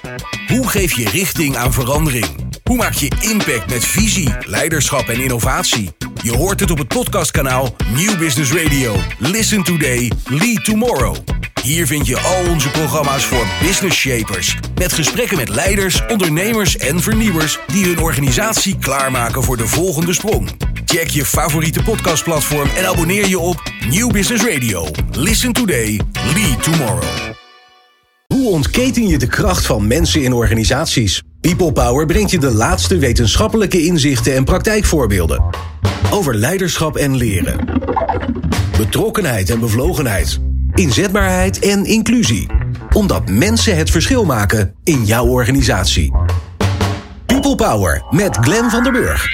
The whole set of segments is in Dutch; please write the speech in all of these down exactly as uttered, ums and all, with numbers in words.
Hoe geef je richting aan verandering? Hoe maak je impact met visie, leiderschap en innovatie? Je hoort het op het podcastkanaal Nieuw Business Radio. Listen today, lead tomorrow. Hier vind je al onze programma's voor business shapers. Met gesprekken met leiders, ondernemers en vernieuwers die hun organisatie klaarmaken voor de volgende sprong. Check je favoriete podcastplatform en abonneer je op Nieuw Business Radio. Listen today, lead tomorrow. Hoe ontketen je de kracht van mensen in organisaties? People Power brengt je de laatste wetenschappelijke inzichten en praktijkvoorbeelden. Over leiderschap en leren. Betrokkenheid en bevlogenheid. Inzetbaarheid en inclusie. Omdat mensen het verschil maken in jouw organisatie. People Power met Glenn van der Burg.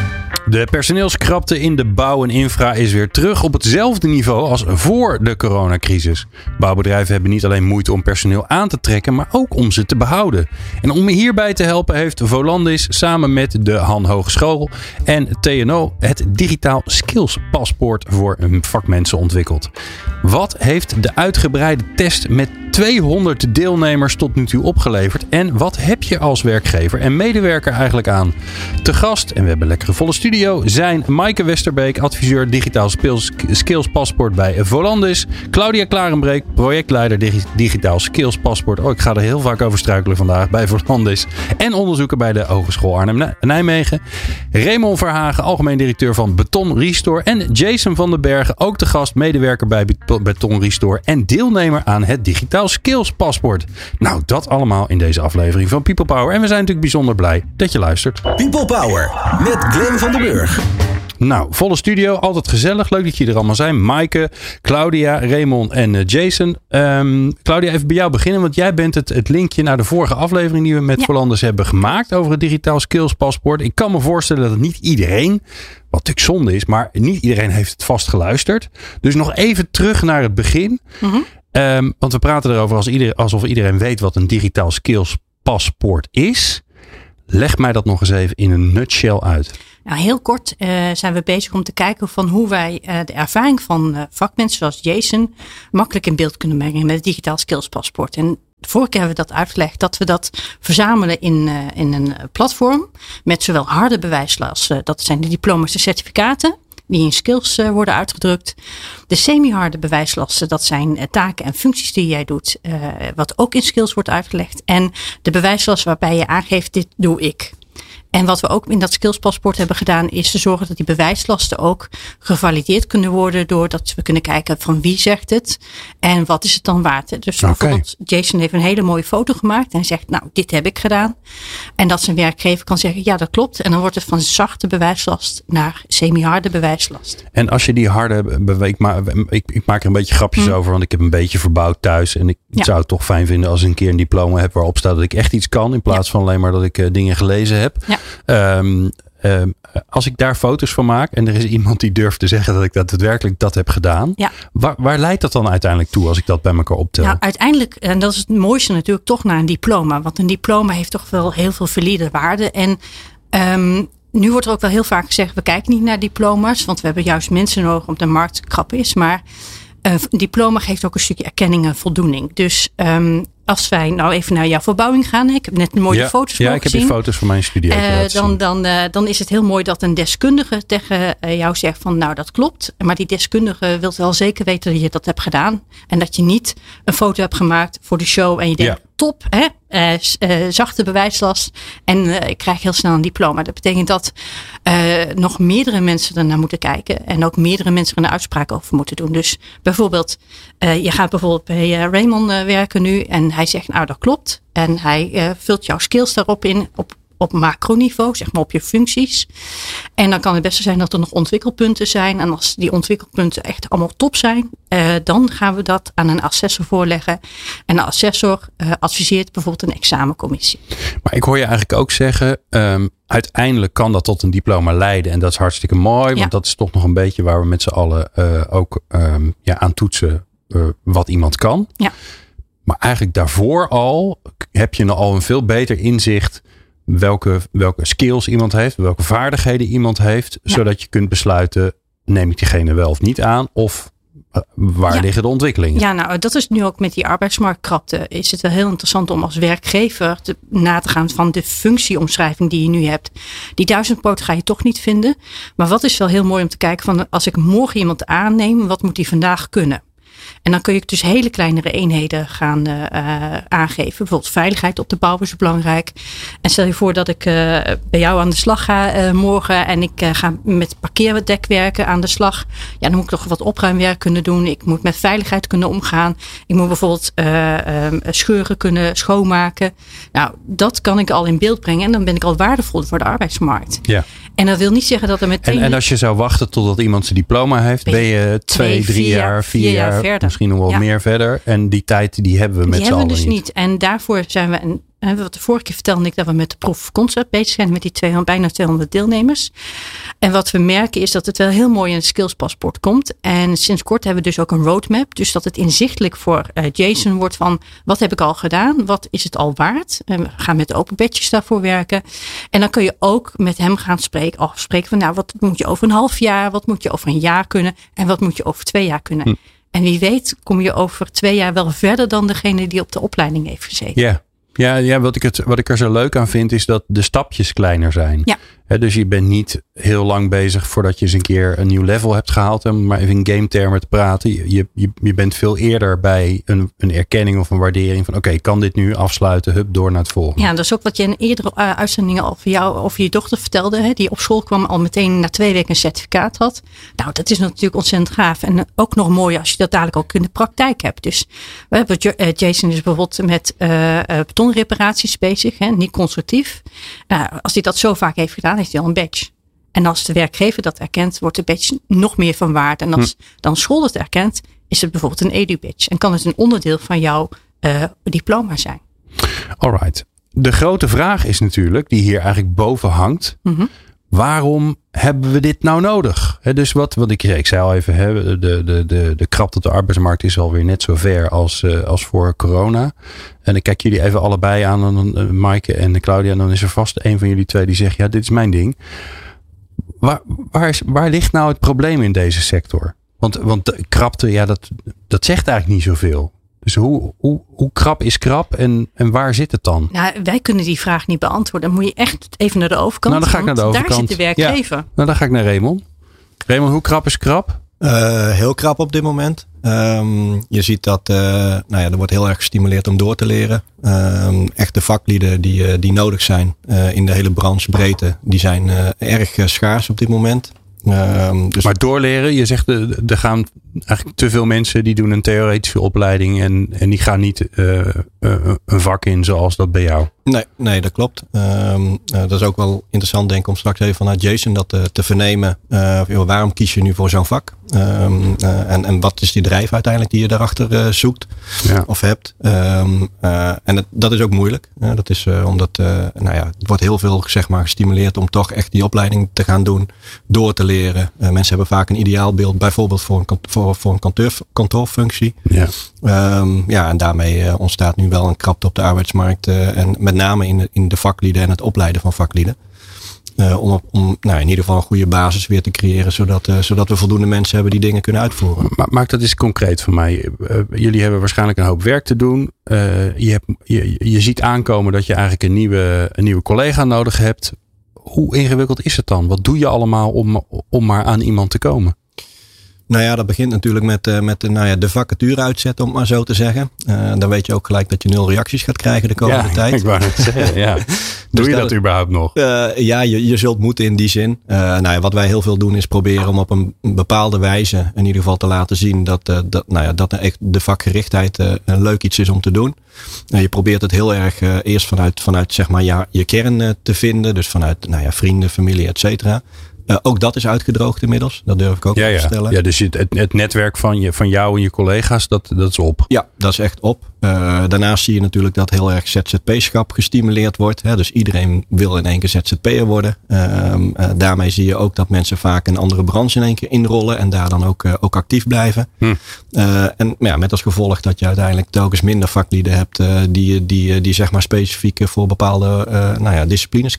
De personeelskrapte in de bouw en infra is weer terug op hetzelfde niveau als voor de coronacrisis. Bouwbedrijven hebben niet alleen moeite om personeel aan te trekken, maar ook om ze te behouden. En om hierbij te helpen heeft Volandis samen met de Han Hogeschool en T N O het digitaal skills paspoort voor vakmensen ontwikkeld. Wat heeft de uitgebreide test met tweehonderd deelnemers tot nu toe opgeleverd? En wat heb je als werkgever en medewerker eigenlijk aan? Te gast, en we hebben een lekkere volle studio, zijn Maaike Westerbeek, adviseur digitaal skills paspoort bij Volandis. Claudia Klarenbreek, projectleider digitaal skills paspoort. Oh, ik ga er heel vaak over struikelen vandaag bij Volandis. En onderzoeker bij de Hogeschool Arnhem-Nijmegen. Raymond Verhagen, algemeen directeur van Beton Restore. En Jason van den Bergen, ook te gast, medewerker bij Beton Restore en deelnemer aan het digitaal skills paspoort. Nou, dat allemaal in deze aflevering van People Power. En we zijn natuurlijk bijzonder blij dat je luistert. People Power met Glenn van der Burg. Nou, volle studio, altijd gezellig. Leuk dat jullie er allemaal zijn. Maaike, Claudia, Raymond en uh, Jason. Um, Claudia, even bij jou beginnen, want jij bent het, het linkje naar de vorige aflevering die we met ja. Volandis hebben gemaakt over het digitaal skills paspoort. Ik kan me voorstellen dat niet iedereen, wat natuurlijk zonde is, maar niet iedereen heeft het vast geluisterd. Dus nog even terug naar het begin. Mm-hmm. Um, want we praten erover als iedereen, alsof iedereen weet wat een digitaal skills paspoort is. Leg mij dat nog eens even in een nutshell uit. Nou, heel kort uh, zijn we bezig om te kijken van hoe wij uh, de ervaring van uh, vakmensen zoals Jason makkelijk in beeld kunnen brengen met het digitaal skills paspoort. En de vorige keer hebben we dat uitgelegd dat we dat verzamelen in, uh, in een platform met zowel harde bewijslast, uh, dat zijn de diploma's en certificaten die in skills uh, worden uitgedrukt. De semi-harde bewijslasten, dat zijn uh, taken en functies die jij doet, uh, wat ook in skills wordt uitgelegd. En de bewijslast waarbij je aangeeft, dit doe ik. En wat we ook in dat skillspaspoort hebben gedaan is te zorgen dat die bewijslasten ook gevalideerd kunnen worden doordat we kunnen kijken van wie zegt het en wat is het dan waard. Dus okay. Bijvoorbeeld Jason heeft een hele mooie foto gemaakt en hij zegt nou dit heb ik gedaan. En dat zijn werkgever kan zeggen ja dat klopt en dan wordt het van zachte bewijslast naar semi-harde bewijslast. En als je die harde beweegt, maar ik, ik maak er een beetje grapjes hmm. over want ik heb een beetje verbouwd thuis en ik ja. zou het toch fijn vinden als ik een keer een diploma heb waarop staat dat ik echt iets kan in plaats ja. van alleen maar dat ik uh, dingen gelezen heb. Ja. Um, um, als ik daar foto's van maak en er is iemand die durft te zeggen dat ik dat daadwerkelijk dat heb gedaan. Ja. Waar, waar leidt dat dan uiteindelijk toe als ik dat bij elkaar optel? Nou, uiteindelijk, en dat is het mooiste natuurlijk, toch naar een diploma. Want een diploma heeft toch wel heel veel valide waarde. En um, nu wordt er ook wel heel vaak gezegd, we kijken niet naar diploma's. Want we hebben juist mensen nodig omdat de markt krap is. Maar uh, een diploma geeft ook een stukje erkenning en voldoening. Dus um, als wij nou even naar jouw verbouwing gaan. Ik heb net mooie ja, foto's Ja, ik heb gezien. die foto's van mijn studie. Uh, dan, dan, uh, dan is het heel mooi dat een deskundige tegen uh, jou zegt van nou dat klopt. Maar die deskundige wil wel zeker weten dat je dat hebt gedaan. En dat je niet een foto hebt gemaakt voor de show. En je denkt ja. top, hè? Uh, uh, zachte bewijslast. En uh, ik krijg heel snel een diploma. Dat betekent dat uh, nog meerdere mensen ernaar moeten kijken. En ook meerdere mensen er een uitspraak over moeten doen. Dus bijvoorbeeld, uh, je gaat bijvoorbeeld bij uh, Raymond uh, werken nu. En hij zegt nou dat klopt. En hij uh, vult jouw skills daarop in. Op op macroniveau, zeg maar op je functies. En dan kan het beste zijn dat er nog ontwikkelpunten zijn. En als die ontwikkelpunten echt allemaal top zijn, uh, dan gaan we dat aan een assessor voorleggen. En de assessor uh, adviseert bijvoorbeeld een examencommissie. Maar ik hoor je eigenlijk ook zeggen, um, uiteindelijk kan dat tot een diploma leiden. En dat is hartstikke mooi, want ja. dat is toch nog een beetje waar we met z'n allen uh, ook um, ja, aan toetsen uh, wat iemand kan. Ja. Maar eigenlijk daarvoor al heb je al een veel beter inzicht welke, welke skills iemand heeft, welke vaardigheden iemand heeft, ja. zodat je kunt besluiten, neem ik diegene wel of niet aan, of waar ja. liggen de ontwikkelingen? Ja, nou dat is nu ook met die arbeidsmarktkrapte. Is het wel heel interessant om als werkgever te, na te gaan van de functieomschrijving die je nu hebt. Die duizendpoot ga je toch niet vinden. Maar wat is wel heel mooi om te kijken van als ik morgen iemand aanneem, wat moet die vandaag kunnen? En dan kun je dus hele kleinere eenheden gaan uh, aangeven. Bijvoorbeeld veiligheid op de bouw is belangrijk. En stel je voor dat ik uh, bij jou aan de slag ga uh, morgen. En ik uh, ga met parkeerdekwerken aan de slag. Ja, dan moet ik nog wat opruimwerk kunnen doen. Ik moet met veiligheid kunnen omgaan. Ik moet bijvoorbeeld uh, um, scheuren kunnen schoonmaken. Nou, dat kan ik al in beeld brengen. En dan ben ik al waardevol voor de arbeidsmarkt. Ja. En dat wil niet zeggen dat er meteen... En, en als je zou wachten totdat iemand zijn diploma heeft, ben je twee, drie jaar, vier jaar, jaar verder. Misschien nog wel ja. meer verder. En die tijd die hebben we met z'n allen niet. Die hebben we dus niet. En daarvoor zijn we... Een, wat de vorige keer vertelde ik dat we met de proof of concept bezig zijn met die tweehonderd, bijna tweehonderd deelnemers. En wat we merken is dat het wel heel mooi in het skillspaspoort komt. En sinds kort hebben we dus ook een roadmap. Dus dat het inzichtelijk voor uh, Jason wordt van wat heb ik al gedaan? Wat is het al waard? En we gaan met de open badges daarvoor werken. En dan kun je ook met hem gaan spreken. Afspreken van nou wat moet je over een half jaar? Wat moet je over een jaar kunnen? En wat moet je over twee jaar kunnen? Hm. En wie weet kom je over twee jaar wel verder dan degene die op de opleiding heeft gezeten. Ja. Ja, ja wat, ik het, wat ik er zo leuk aan vind is dat de stapjes kleiner zijn. Ja. He, dus je bent niet heel lang bezig voordat je eens een keer een nieuw level hebt gehaald. Om maar even in game termen te praten. Je, je, je bent veel eerder bij een, een erkenning of een waardering van oké, okay, kan dit nu afsluiten, hup, door naar het volgende. Ja, dat is ook wat je in eerdere uh, uitzendingen over jou over je dochter vertelde. Hè, die op school kwam al meteen na twee weken een certificaat had. Nou, dat is natuurlijk ontzettend gaaf. En ook nog mooi als je dat dadelijk ook in de praktijk hebt. Dus we hebben, uh, Jason is bijvoorbeeld met uh, uh, betonreparaties bezig, hè, niet constructief. Uh, als hij dat zo vaak heeft gedaan, heeft hij al een badge. En als de werkgever dat erkent, wordt de badge nog meer van waarde. En als hm. dan school het erkent, is het bijvoorbeeld een edu-badge. En kan het een onderdeel van jouw uh, diploma zijn. Alright. De grote vraag is natuurlijk, die hier eigenlijk boven hangt. Mm-hmm. Waarom hebben we dit nou nodig? He, dus wat, wat ik, ik zei al even, he, de, de, de, de krapte op de arbeidsmarkt is alweer net zo ver als, uh, als voor corona. En ik kijk jullie even allebei aan, dan, uh, Maaike en Claudia. En dan is er vast een van jullie twee die zegt, ja, dit is mijn ding. Waar, waar, is, waar ligt nou het probleem in deze sector? Want, want de krapte, ja, dat, dat zegt eigenlijk niet zoveel. Dus hoe, hoe, hoe krap is krap en, en waar zit het dan? Nou, wij kunnen die vraag niet beantwoorden. Dan moet je echt even naar de overkant. Nou, dan ga ik naar de overkant. Daar zit de werkgever. Ja. Nou, dan ga ik naar Raymond. Raymond, hoe krap is krap? Uh, heel krap op dit moment. Um, je ziet dat uh, nou ja, er wordt heel erg gestimuleerd om door te leren. Um, echt de vaklieden die, uh, die nodig zijn uh, in de hele branchebreedte, die zijn uh, erg uh, schaars op dit moment. Um, dus maar doorleren, je zegt er gaan eigenlijk te veel mensen die doen een theoretische opleiding en, en die gaan niet uh, uh, een vak in zoals dat bij jou. Nee, nee, dat klopt. Um, uh, dat is ook wel interessant denk ik om straks even vanuit Jason dat uh, te vernemen. Uh, waarom kies je nu voor zo'n vak? Um, uh, en, en wat is die drijf uiteindelijk die je daarachter uh, zoekt ja. of hebt? Um, uh, en het, dat is ook moeilijk. Uh, dat is uh, omdat uh, nou ja, het wordt heel veel zeg maar, gestimuleerd om toch echt die opleiding te gaan doen, door te leren. Uh, mensen hebben vaak een ideaalbeeld, bijvoorbeeld voor een, voor, voor een kantoor, kantoorfunctie. Ja. Um, ja, en daarmee uh, ontstaat nu wel een krapte op de arbeidsmarkt. Uh, en met name in de, in de vaklieden en het opleiden van vaklieden. Uh, om om nou, in ieder geval een goede basis weer te creëren. Zodat, uh, zodat we voldoende mensen hebben die dingen kunnen uitvoeren. Maar, maak dat eens concreet voor mij. Uh, jullie hebben waarschijnlijk een hoop werk te doen. Uh, je, hebt, je, je ziet aankomen dat je eigenlijk een nieuwe, een nieuwe collega nodig hebt. Hoe ingewikkeld is het dan? Wat doe je allemaal om, om maar aan iemand te komen? Nou ja, dat begint natuurlijk met, uh, met nou ja, de vacature uitzetten, om het maar zo te zeggen. Uh, dan weet je ook gelijk dat je nul reacties gaat krijgen de komende ja, tijd. Ik wou net zeggen, ja. Doe dus je dat, dat überhaupt nog? Uh, ja, je, je zult moeten in die zin. Uh, nou ja, wat wij heel veel doen is proberen om op een bepaalde wijze in ieder geval te laten zien dat, uh, dat, nou ja, dat echt de vakgerichtheid uh, een leuk iets is om te doen. Uh, je probeert het heel erg uh, eerst vanuit, vanuit zeg maar, ja, je kern uh, te vinden. Dus vanuit nou ja, vrienden, familie, et cetera. Uh, ook dat is uitgedroogd inmiddels. Dat durf ik ook ja, te ja. stellen. Ja, dus het, het netwerk van, je, van jou en je collega's, dat, dat is op. Ja, dat is echt op. Uh, daarnaast zie je natuurlijk dat heel erg Z Z P-schap gestimuleerd wordt. Hè? Dus iedereen wil in één keer Z Z P'er worden. Uh, uh, daarmee zie je ook dat mensen vaak een andere branche in één keer inrollen. En daar dan ook, uh, ook actief blijven. Hm. Uh, en ja, met als gevolg dat je uiteindelijk telkens minder vaklieden hebt. Uh, die, die, die zeg maar specifiek voor bepaalde uh, nou ja, disciplines kiezen.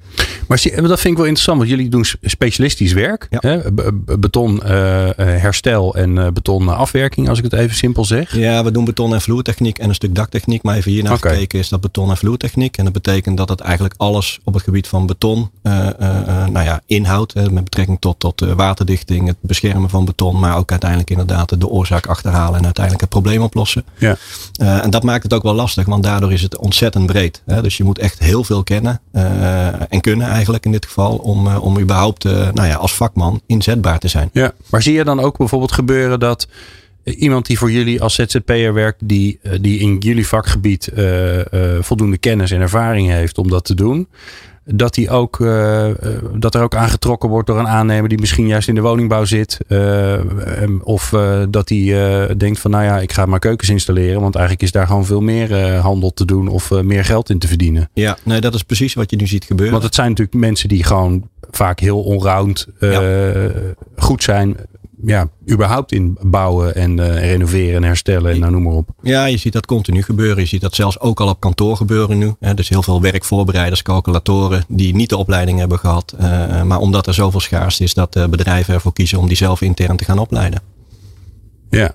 Maar dat vind ik wel interessant, want jullie doen specialistisch werk. Ja. Hè? Beton uh, herstel en uh, beton afwerking, als ik het even simpel zeg. Ja, we doen beton- en vloertechniek en een stuk daktechniek. Maar even hiernaar Okay. gekeken is dat beton- en vloertechniek. En dat betekent dat het eigenlijk alles op het gebied van beton uh, uh, nou ja, inhoudt. Hè, met betrekking tot, tot uh, waterdichting, het beschermen van beton. Maar ook uiteindelijk inderdaad de oorzaak achterhalen en uiteindelijk het probleem oplossen. Ja. Uh, en dat maakt het ook wel lastig, want daardoor is het ontzettend breed. Hè? Dus je moet echt heel veel kennen uh, en kunnen eigenlijk in dit geval om, uh, om überhaupt uh, nou ja, als vakman inzetbaar te zijn. Ja, maar zie je dan ook bijvoorbeeld gebeuren dat iemand die voor jullie als Z Z P'er werkt, die, die in jullie vakgebied uh, uh, voldoende kennis en ervaring heeft om dat te doen, dat, die ook, uh, dat er ook aangetrokken wordt door een aannemer die misschien juist in de woningbouw zit. Uh, of uh, dat die uh, denkt van nou ja, ik ga maar keukens installeren. Want eigenlijk is daar gewoon veel meer uh, handel te doen of uh, meer geld in te verdienen. Ja, nee, dat is precies wat je nu ziet gebeuren. Want het zijn natuurlijk mensen die gewoon vaak heel allround uh, ja. goed zijn. Ja, überhaupt in bouwen en uh, renoveren en herstellen en nou noem maar op. Ja, je ziet dat continu gebeuren. Je ziet dat zelfs ook al op kantoor gebeuren nu. Hè. Dus heel veel werkvoorbereiders, calculatoren die niet de opleiding hebben gehad. Uh, maar omdat er zoveel schaarste is dat uh, bedrijven ervoor kiezen om die zelf intern te gaan opleiden. Ja.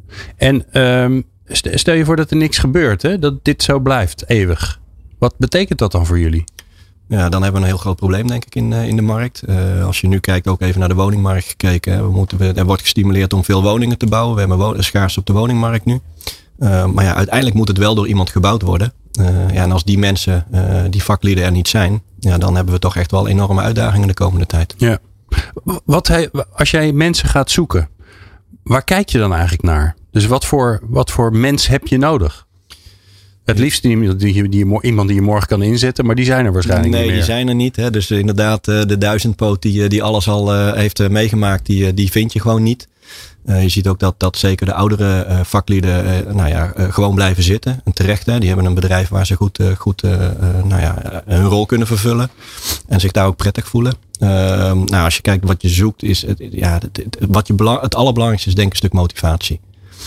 En um, stel je voor dat er niks gebeurt, hè? Dat dit zo blijft, eeuwig. Wat betekent dat dan voor jullie? Ja, dan hebben we een heel groot probleem denk ik in, uh, in de markt. Uh, als je nu kijkt, ook even naar de woningmarkt gekeken. Hè. We moeten, we, er wordt gestimuleerd om veel woningen te bouwen. We hebben wo- schaarste op de woningmarkt nu. Uh, maar ja, uiteindelijk moet het wel door iemand gebouwd worden. Uh, ja, en als die mensen, uh, die vaklieden er niet zijn, ja, dan hebben we toch echt wel enorme uitdagingen de komende tijd. Ja. Wat hij, als jij mensen gaat zoeken, waar kijk je dan eigenlijk naar? Dus wat voor, wat voor mens heb je nodig? Het liefst iemand die, die, iemand die je morgen kan inzetten, maar die zijn er waarschijnlijk nee, niet meer. Nee, die zijn er niet. Hè. Dus inderdaad, de duizendpoot die, die alles al uh, heeft meegemaakt, die, die vind je gewoon niet. Uh, je ziet ook dat, dat zeker de oudere uh, vaklieden uh, nou ja, uh, gewoon blijven zitten. En terecht, hè. Die hebben een bedrijf waar ze goed, uh, goed uh, uh, nou ja, hun rol kunnen vervullen. En zich daar ook prettig voelen. Uh, nou, als je kijkt wat je zoekt, is het, ja, het, het, wat je belang, het allerbelangrijkste is denk ik een stuk motivatie.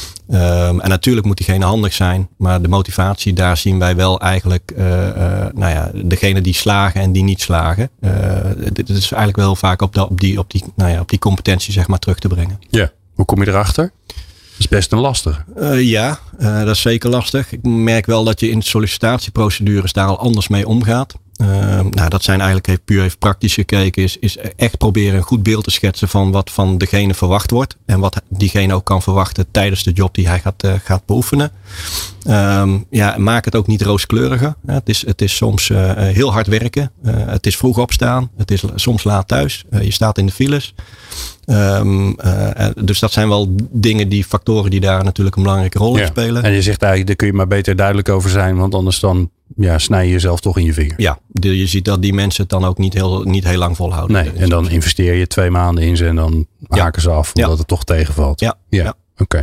Um, en natuurlijk moet diegene handig zijn, maar de motivatie, daar zien wij wel eigenlijk uh, uh, nou ja, degene die slagen en die niet slagen. Uh, dit is eigenlijk wel vaak op, de, op, die, op, die, nou ja, op die competentie zeg maar terug te brengen. Ja, hoe kom je erachter? Dat is best een lastige. Uh, ja, uh, dat is zeker lastig. Ik merk wel dat je in sollicitatieprocedures daar al anders mee omgaat. Uh, nou, dat zijn eigenlijk even puur even praktisch gekeken. Is, is echt proberen een goed beeld te schetsen van wat van degene verwacht wordt. En wat diegene ook kan verwachten tijdens de job die hij gaat, uh, gaat beoefenen. Um, ja, maak het ook niet rooskleuriger. Het is, het is soms uh, heel hard werken. Uh, het is vroeg opstaan. Het is soms laat thuis. Uh, je staat in de files. Um, uh, dus dat zijn wel dingen, die factoren die daar natuurlijk een belangrijke rol in ja. spelen. En je zegt eigenlijk, daar kun je maar beter duidelijk over zijn. Want anders dan ja, snij je jezelf toch in je vinger. Ja, de, je ziet dat die mensen het dan ook niet heel, niet heel lang volhouden. Nee, en dan investeer je twee maanden in ze en dan ja. haken ze af. Omdat ja. het toch tegenvalt. Ja, ja. ja. Oké.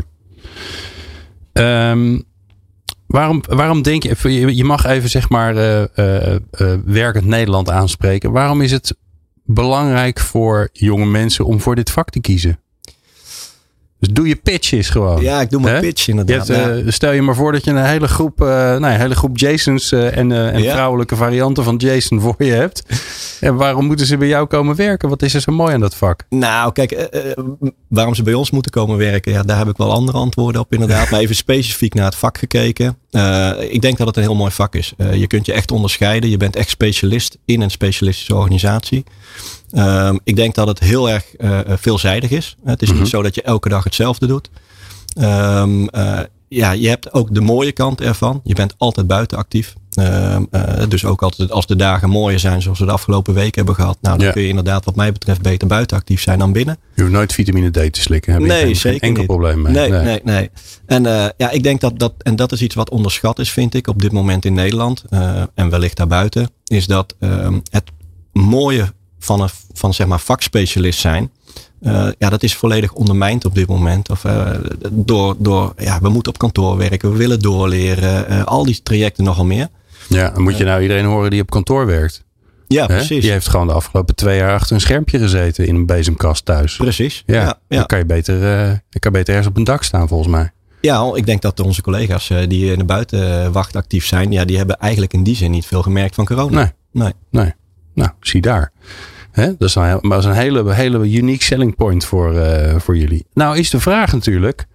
Okay. Um, waarom, waarom denk je, je mag even zeg maar uh, uh, uh, werkend Nederland aanspreken. Waarom is het belangrijk voor jonge mensen om voor dit vak te kiezen? Dus doe je pitches gewoon. Ja, ik doe mijn He? pitch inderdaad. Je hebt, uh, stel je maar voor dat je een hele groep, uh, nou, een hele groep Jasons uh, en, uh, en ja. vrouwelijke varianten van Jason voor je hebt. En waarom moeten ze bij jou komen werken? Wat is er zo mooi aan dat vak? Nou, kijk, uh, uh, waarom ze bij ons moeten komen werken, ja, daar heb ik wel andere antwoorden op inderdaad. Maar even specifiek naar het vak gekeken. Uh, ik denk dat het een heel mooi vak is. Uh, je kunt je echt onderscheiden. Je bent echt specialist in een specialistische organisatie. Um, ik denk dat het heel erg uh, veelzijdig is. Het is mm-hmm. niet zo dat je elke dag hetzelfde doet. Um, uh, ja, je hebt ook de mooie kant ervan. Je bent altijd buiten actief. Um, uh, dus ook altijd als de dagen mooier zijn zoals we de afgelopen week hebben gehad. Nou, dan ja. kun je inderdaad wat mij betreft beter buiten actief zijn dan binnen. Je hoeft nooit vitamine D te slikken. Heb je nee, geen, zeker geen enkel niet. probleem mee. Nee, nee, nee. nee. En uh, ja, ik denk dat dat, en dat is iets wat onderschat is, vind ik, op dit moment in Nederland. Uh, en wellicht daarbuiten. Is dat um, het mooie van een van zeg maar vakspecialist zijn. Uh, ja, dat is volledig ondermijnd op dit moment. Of, uh, door, door, ja, we moeten op kantoor werken, we willen doorleren. Uh, al die trajecten nogal meer. Ja, dan moet je nou iedereen horen die op kantoor werkt. Ja, He? precies. Die heeft gewoon de afgelopen twee jaar achter een schermpje gezeten in een bezemkast thuis. Precies. Ja, ja, ja. Dan kan je beter, uh, dan kan je beter ergens op een dak staan volgens mij. Ja, ik denk dat onze collega's uh, die in de buitenwacht actief zijn, ja, die hebben eigenlijk in die zin niet veel gemerkt van corona. Nee. Nee. nee. Nou, zie daar. Hè? Dat is een, dat is een hele, hele unique selling point voor, uh, voor jullie. Nou is de vraag natuurlijk.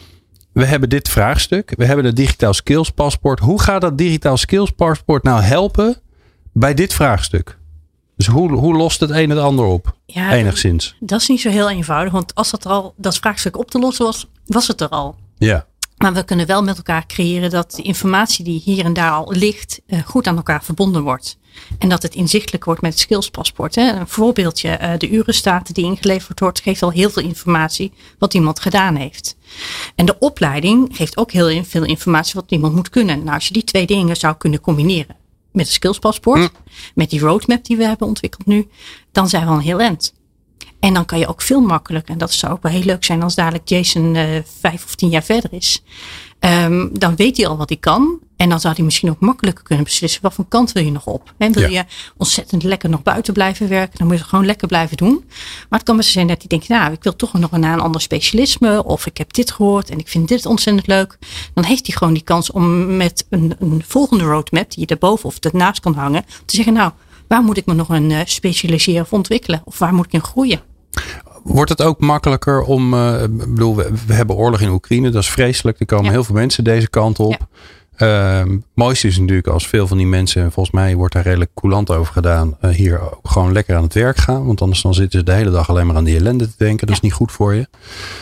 We hebben dit vraagstuk. We hebben het digitaal skills paspoort. Hoe gaat dat digitaal skills paspoort nou helpen bij dit vraagstuk? Dus hoe, hoe lost het een het ander op? Ja, enigszins. Dat is niet zo heel eenvoudig. Want als dat, er al, dat vraagstuk op te lossen was, was het er al. Ja. Maar we kunnen wel met elkaar creëren dat de informatie die hier en daar al ligt, uh, goed aan elkaar verbonden wordt. En dat het inzichtelijk wordt met het skillspaspoort. Hè. Een voorbeeldje, uh, de urenstaten die ingeleverd wordt, geeft al heel veel informatie wat iemand gedaan heeft. En de opleiding geeft ook heel veel informatie wat iemand moet kunnen. Nou, als je die twee dingen zou kunnen combineren met het skillspaspoort, mm. met die roadmap die we hebben ontwikkeld nu, dan zijn we al een heel eind. En dan kan je ook veel makkelijker, en dat zou ook wel heel leuk zijn als dadelijk Jason uh, vijf of tien jaar verder is. Um, dan weet hij al wat hij kan. En dan zou hij misschien ook makkelijker kunnen beslissen wat voor kant wil je nog op. En wil ja. je ontzettend lekker nog buiten blijven werken, dan moet je het gewoon lekker blijven doen. Maar het kan best zijn dat hij denkt, nou, ik wil toch nog naar een ander specialisme. Of ik heb dit gehoord en ik vind dit ontzettend leuk. Dan heeft hij gewoon die kans om met een, een volgende roadmap die je daarboven of ernaast kan hangen, te zeggen, nou, waar moet ik me nog een uh, specialiseren of ontwikkelen? Of waar moet ik in groeien? Wordt het ook makkelijker om, uh, ik bedoel, we, we hebben oorlog in Oekraïne, dat is vreselijk. Er komen ja. heel veel mensen deze kant op. Ja. Uh, mooiste is natuurlijk als veel van die mensen, en volgens mij wordt daar redelijk coulant over gedaan, uh, hier ook gewoon lekker aan het werk gaan. Want anders dan zitten ze de hele dag alleen maar aan die ellende te denken. Dat ja. is niet goed voor je.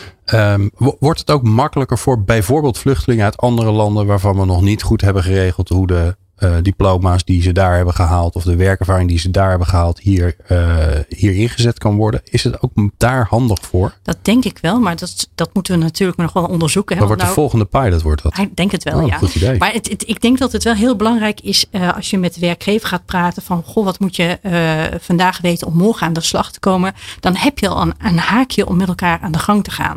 Um, wordt het ook makkelijker voor bijvoorbeeld vluchtelingen uit andere landen waarvan we nog niet goed hebben geregeld hoe de Uh, diploma's die ze daar hebben gehaald of de werkervaring die ze daar hebben gehaald hier, uh, hier ingezet kan worden? Is het ook daar handig voor? Dat denk ik wel, maar dat, dat moeten we natuurlijk nog wel onderzoeken. Wat wordt nou, de volgende pilot? Wordt dat? Ik denk het wel, oh, ja. Goed idee. Maar het, het, ik denk dat het wel heel belangrijk is uh, als je met de werkgever gaat praten van, goh, wat moet je uh, vandaag weten om morgen aan de slag te komen? Dan heb je al een, een haakje om met elkaar aan de gang te gaan.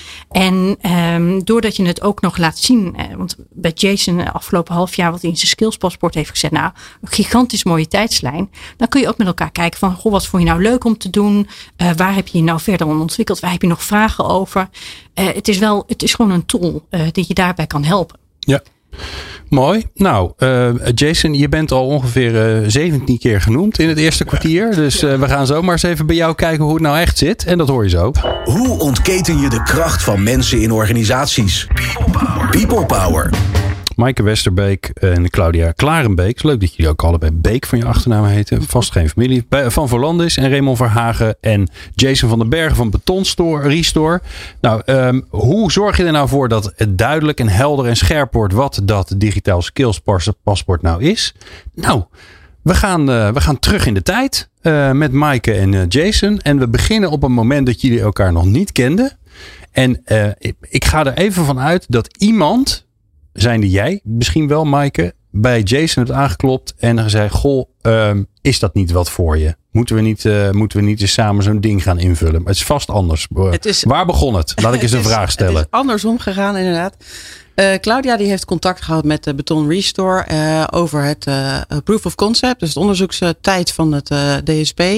En um, doordat je het ook nog laat zien, eh, want bij Jason afgelopen half jaar wat hij in zijn skillspaspoort heeft gezet, nou, een gigantisch mooie tijdslijn. Dan kun je ook met elkaar kijken van, goh, wat vond je nou leuk om te doen? Uh, waar heb je je nou verder om ontwikkeld? Waar heb je nog vragen over? Uh, het is wel, het is gewoon een tool uh, die je daarbij kan helpen. Ja. Mooi. Nou, uh, Jason, je bent al ongeveer uh, zeventien keer genoemd in het eerste kwartier. Dus uh, we gaan zomaar eens even bij jou kijken hoe het nou echt zit. En dat hoor je zo. Hoe ontketen je de kracht van mensen in organisaties? People Power. People Power. Maaike Westerbeek en Claudia Klarenbeek. Leuk dat jullie ook allebei Beek van je achternaam heten. Vast geen familie. Van Volandis en Raymond Verhagen en Jason van den Bergen van Beton Store, Restore. Nou, um, hoe zorg je er nou voor dat het duidelijk en helder en scherp wordt wat dat digitaal skills paspoort nou is? Nou, we gaan, uh, we gaan terug in de tijd uh, met Maaike en uh, Jason. En we beginnen op een moment dat jullie elkaar nog niet kenden. En uh, ik ga er even van uit dat iemand, zijnde jij, misschien wel Maaike, bij Jason hebt aangeklopt en gezegd, goh, um, is dat niet wat voor je? Moeten we niet, uh, moeten we niet eens samen zo'n ding gaan invullen? Maar het is vast anders. Het is, Waar begon het? Laat ik eens een is, vraag stellen. Het is andersom gegaan inderdaad. Uh, Claudia die heeft contact gehad met de Beton Restore uh, over het uh, proof of concept. Dus de onderzoekstijd van het uh, D S P.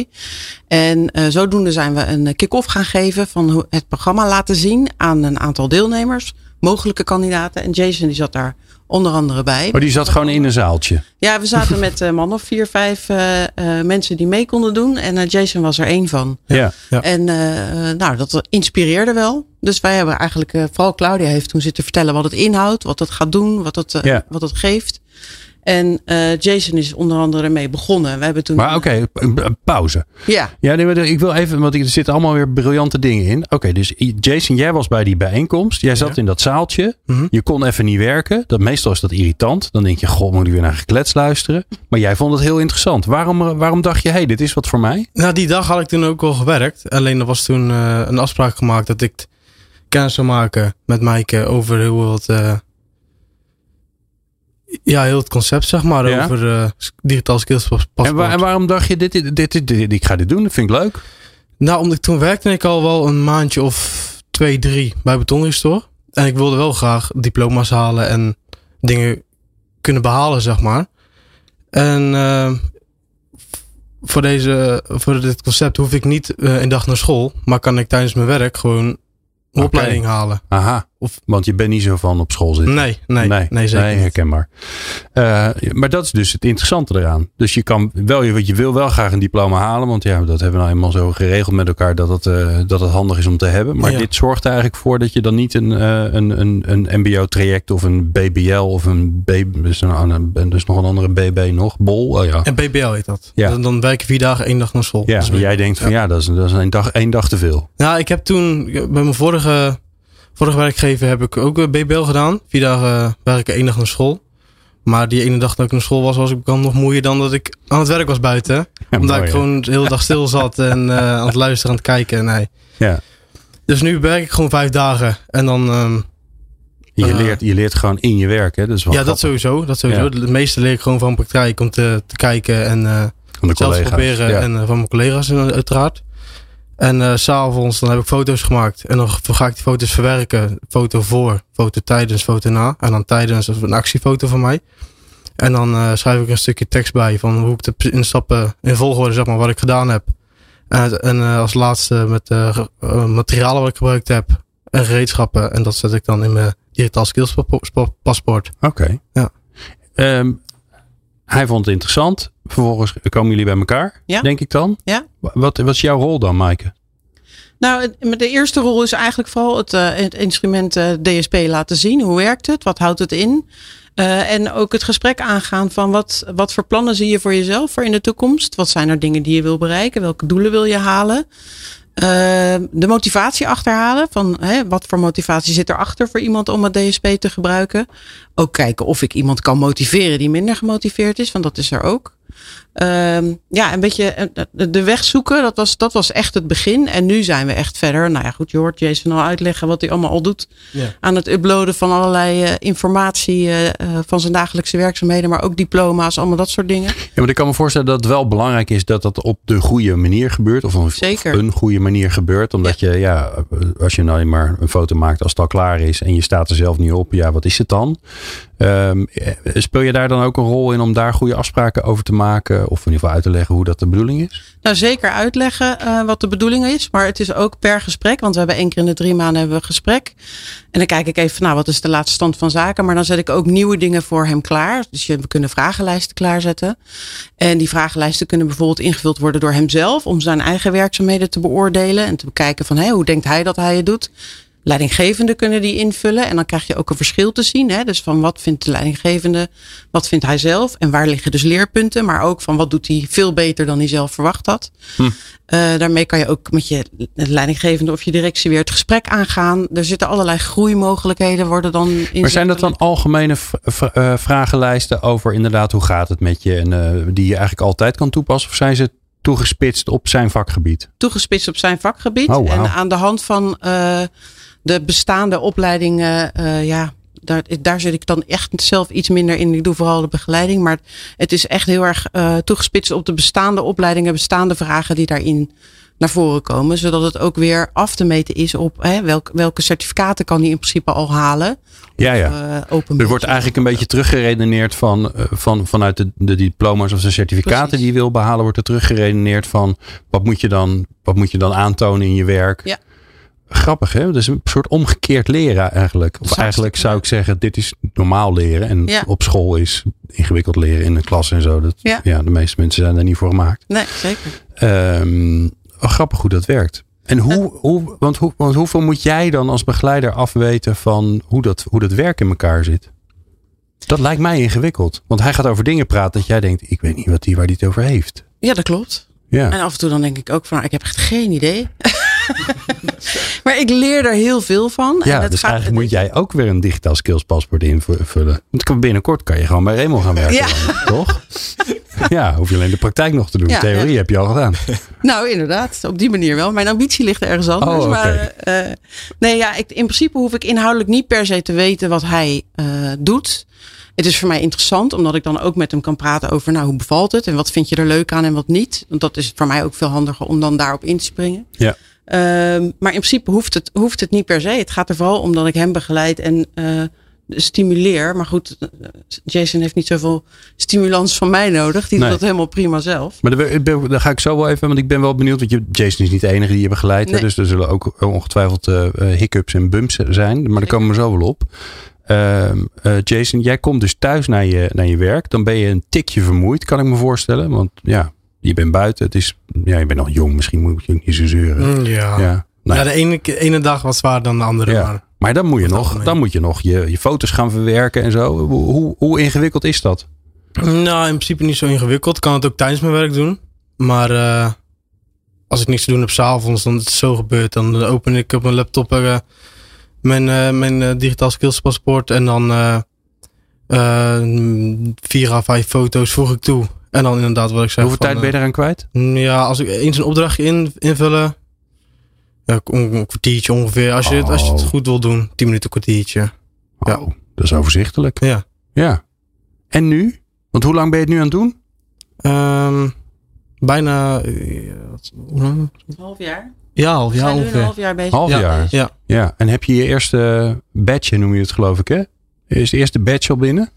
En uh, zodoende zijn we een kick-off gaan geven van hoe het programma laten zien aan een aantal deelnemers. Mogelijke kandidaten. En Jason die zat daar onder andere bij. Oh, die zat gewoon in een zaaltje? Ja, we zaten met uh, man of vier, vijf uh, uh, mensen die mee konden doen. En uh, Jason was er één van. Ja, ja. En uh, nou, dat inspireerde wel. Dus wij hebben eigenlijk, uh, vooral Claudia heeft toen zitten vertellen wat het inhoudt. Wat het gaat doen, wat het, uh, ja. wat het geeft. En uh, Jason is onder andere mee begonnen. We hebben toen. Maar oké, okay, pauze. Ja. Ja, ik wil even, want er zitten allemaal weer briljante dingen in. Oké, okay, dus Jason, jij was bij die bijeenkomst. Jij zat ja. in dat zaaltje. Mm-hmm. Je kon even niet werken. Dat, meestal is dat irritant. Dan denk je, goh, moet ik weer naar geklets luisteren. Maar jij vond het heel interessant. Waarom, waarom dacht je, hé, hey, dit is wat voor mij? Nou, die dag had ik toen ook al gewerkt. Alleen er was toen uh, een afspraak gemaakt dat ik kennis zou maken met Maaike over heel wat. Uh, Ja, heel het concept, zeg maar, ja. over uh, digitaal skills paspoort. En, waar, en waarom dacht je, dit, dit, dit, dit, dit, ik ga dit doen, dat vind ik leuk? Nou, omdat ik toen werkte ik al wel een maandje of twee, drie bij Beton Restore. En ik wilde wel graag diploma's halen en dingen kunnen behalen, zeg maar. En uh, voor, deze, voor dit concept hoef ik niet uh, een dag naar school, maar kan ik tijdens mijn werk gewoon een okay. opleiding halen. Aha. Of, Want je bent niet zo van op school zitten. nee, nee, nee, nee, zeker nee, niet. herkenbaar. Uh, maar dat is dus het interessante eraan. Dus je kan wel, je, je wil wel graag een diploma halen. Want ja, dat hebben we nou eenmaal zo geregeld met elkaar dat het, uh, dat het handig is om te hebben. Maar Ja. dit zorgt er eigenlijk voor dat je dan niet een, uh, een, een, een M B O-traject of een B B L of een B. Dus, een, dus nog een andere B B nog. Bol. Oh ja. En B B L heet dat. Ja. Dan, dan werk je vier dagen, één dag naar school. Ja, Dus en jij denkt van ja, dat is, dat is een dag, één dag te veel. Ja, ik heb toen bij mijn vorige, vorige werkgever heb ik ook B B L gedaan. Vier dagen werken, één dag naar school. Maar die ene dag dat ik naar school was, was ik dan nog moeier dan dat ik aan het werk was buiten. Ja, Omdat mooi, ik ja. gewoon de hele dag stil zat en uh, aan het luisteren, aan het kijken. Nee. Ja. Dus nu werk ik gewoon vijf dagen. En dan... Um, Je, uh, leert, je leert gewoon in je werk. Hè? Dat is wel ja, dat grappig. sowieso. Dat sowieso. Ja. Het meeste leer ik gewoon van praktijk om te, te kijken en uh, Van de zelf te collega's. proberen. Ja. En uh, van mijn collega's uh, uiteraard. En uh, 's avonds dan heb ik foto's gemaakt. En dan ga ik die foto's verwerken. Foto voor, foto tijdens, foto na. En dan tijdens een actiefoto van mij. En dan uh, schrijf ik een stukje tekst bij. Van hoe ik de in stappen, in volgorde zeg maar, wat ik gedaan heb. En, en uh, als laatste met uh, uh, materialen wat ik gebruikt heb. En gereedschappen. En dat zet ik dan in mijn digitaal skills paspoort. Oké. Okay. Ja. Um, hij vond het interessant. Vervolgens komen jullie bij elkaar, Ja. denk ik dan. Ja. Wat, wat is jouw rol dan, Maaike? Nou, de eerste rol is eigenlijk vooral het, uh, het instrument uh, D S P laten zien. Hoe werkt het? Wat houdt het in? Uh, en ook het gesprek aangaan van wat, wat voor plannen zie je voor jezelf voor in de toekomst? Wat zijn er dingen die je wil bereiken? Welke doelen wil je halen? Uh, de motivatie achterhalen. Van hè, wat voor motivatie zit erachter voor iemand om het D S P te gebruiken? Ook kijken of ik iemand kan motiveren die minder gemotiveerd is. Want dat is er ook. Uh, ja, een beetje de weg zoeken. Dat was, dat was echt het begin. En nu zijn we echt verder. Nou ja, goed, je hoort Jason al uitleggen wat hij allemaal al doet. Ja. Aan het uploaden van allerlei uh, informatie uh, van zijn dagelijkse werkzaamheden. Maar ook diploma's, allemaal dat soort dingen. Ja, maar ik kan me voorstellen dat het wel belangrijk is dat dat op de goede manier gebeurt. Of een, Zeker. een goede manier gebeurt. Omdat ja. je, ja, als je nou maar een foto maakt als het al klaar is. En je staat er zelf niet op. Ja, wat is het dan? Um, speel je daar dan ook een rol in om daar goede afspraken over te maken? Of in ieder geval uit te leggen hoe dat de bedoeling is? Nou, zeker uitleggen uh, wat de bedoeling is. Maar het is ook per gesprek. Want we hebben één keer in de drie maanden hebben we een gesprek. En dan kijk ik even, nou, wat is de laatste stand van zaken? Maar dan zet ik ook nieuwe dingen voor hem klaar. Dus je, we kunnen vragenlijsten klaarzetten. En die vragenlijsten kunnen bijvoorbeeld ingevuld worden door hemzelf. Om zijn eigen werkzaamheden te beoordelen. En te bekijken van, hé, hoe denkt hij dat hij het doet? Leidinggevenden kunnen die invullen. En dan krijg je ook een verschil te zien. Hè? Dus van wat vindt de leidinggevende, wat vindt hij zelf? En waar liggen dus leerpunten. Maar ook van wat doet hij veel beter dan hij zelf verwacht had. Hm. Uh, daarmee kan je ook met je leidinggevende of je directie weer het gesprek aangaan. Er zitten allerlei groeimogelijkheden worden dan in. Maar zijn dat dan algemene v- v- uh, vragenlijsten over inderdaad hoe gaat het met je? En uh, die je eigenlijk altijd kan toepassen? Of zijn ze toegespitst op zijn vakgebied? Toegespitst op zijn vakgebied. Oh, wow. En aan de hand van uh, de bestaande opleidingen, uh, ja, daar, daar zit ik dan echt zelf iets minder in. Ik doe vooral de begeleiding. Maar het is echt heel erg uh, toegespitst op de bestaande opleidingen, bestaande vragen die daarin naar voren komen. Zodat het ook weer af te meten is op hè, welke, welke certificaten kan hij in principe al halen. Ja, ja. Uh, open er wordt eigenlijk een beetje teruggeredeneerd van, uh, van, vanuit de, de diploma's of de certificaten Precies. die je wil behalen, wordt er teruggeredeneerd van wat moet je dan, wat moet je dan aantonen in je werk. Ja. Grappig, hè? Dat is een soort omgekeerd leren eigenlijk. Of Exact. eigenlijk zou ik zeggen, dit is normaal leren. En Ja. op school is ingewikkeld leren in de klas en zo. Dat, Ja. ja, de meeste mensen zijn daar niet voor gemaakt. Nee, zeker. Um, oh, grappig hoe dat werkt. En hoe, hoe, want, hoe, want hoeveel moet jij dan als begeleider afweten van hoe dat, hoe dat werk in elkaar zit? Dat lijkt mij ingewikkeld. Want hij gaat over dingen praten dat jij denkt, ik weet niet wat die, waar hij het over heeft. Ja, dat klopt. Ja. En af en toe dan denk ik ook van, ik heb echt geen idee. Maar ik leer er heel veel van. Ja, en het dus gaat, eigenlijk moet jij ook weer een digitaal skills paspoort invullen. Want binnenkort kan je gewoon bij Remo gaan werken. Ja. Dan, toch? Ja, hoef je alleen de praktijk nog te doen. Ja, Theorie ja. heb je al gedaan. Nou, inderdaad. Op die manier wel. Mijn ambitie ligt ergens anders. Oh, okay. Maar uh, nee, ja, ik, in principe hoef ik inhoudelijk niet per se te weten wat hij uh, doet. Het is voor mij interessant, omdat ik dan ook met hem kan praten over, nou, hoe bevalt het? En wat vind je er leuk aan en wat niet? Want dat is voor mij ook veel handiger om dan daarop in te springen. Ja. Uh, maar in principe hoeft het, hoeft het niet per se. Het gaat er vooral om dat ik hem begeleid en uh, stimuleer. Maar goed, Jason heeft niet zoveel stimulans van mij nodig. Die Nee. doet dat helemaal prima zelf. Maar daar, ben- daar ga ik zo wel even, want ik ben wel benieuwd. Want je, Jason is niet de enige die je begeleidt. Nee. Dus er zullen ook ongetwijfeld uh, hiccups en bumps zijn. Maar daar komen we zo wel op. Uh, uh, Jason, jij komt dus thuis naar je, naar je werk. Dan ben je een tikje vermoeid, kan ik me voorstellen. Want ja, je bent buiten. Het is, ja, je bent nog jong. Misschien moet je niet zo zeuren. Mm, ja. Ja, nou, Ja, de ene, ene dag was zwaarder dan de andere. ja. Maar Maar dan moet je nog, algemeen. dan moet je, nog je, je foto's gaan verwerken en zo. Hoe, hoe, hoe ingewikkeld is dat? Nou, in principe niet zo ingewikkeld. Ik kan het ook tijdens mijn werk doen. Maar uh, als ik niks te doen heb 's avonds, dan is het zo gebeurd. Dan open ik op mijn laptop uh, mijn, uh, mijn uh, digitaal skills paspoort. En dan uh, uh, vier à vijf foto's voeg ik toe. En dan inderdaad wat ik zeg. Hoeveel van, tijd ben je eraan kwijt? uh, Ja, als ik eens een opdrachtje in, invullen. Ja, een, een kwartiertje ongeveer. Als je, het, als je het Oh. goed wil doen. tien minuten, kwartiertje. Ja. Oh, dat is overzichtelijk. Ja. Ja. En nu? Want hoe lang ben je het nu aan het doen? Um, bijna. Uh, wat- hoe lang? Een half jaar. Ja, half We jaar zijn nu een ongeveer. half jaar bezig. Half Ja. jaar? Ja. Ja. En heb je je eerste badge, noem je het geloof ik hè? Is de eerste badge al binnen?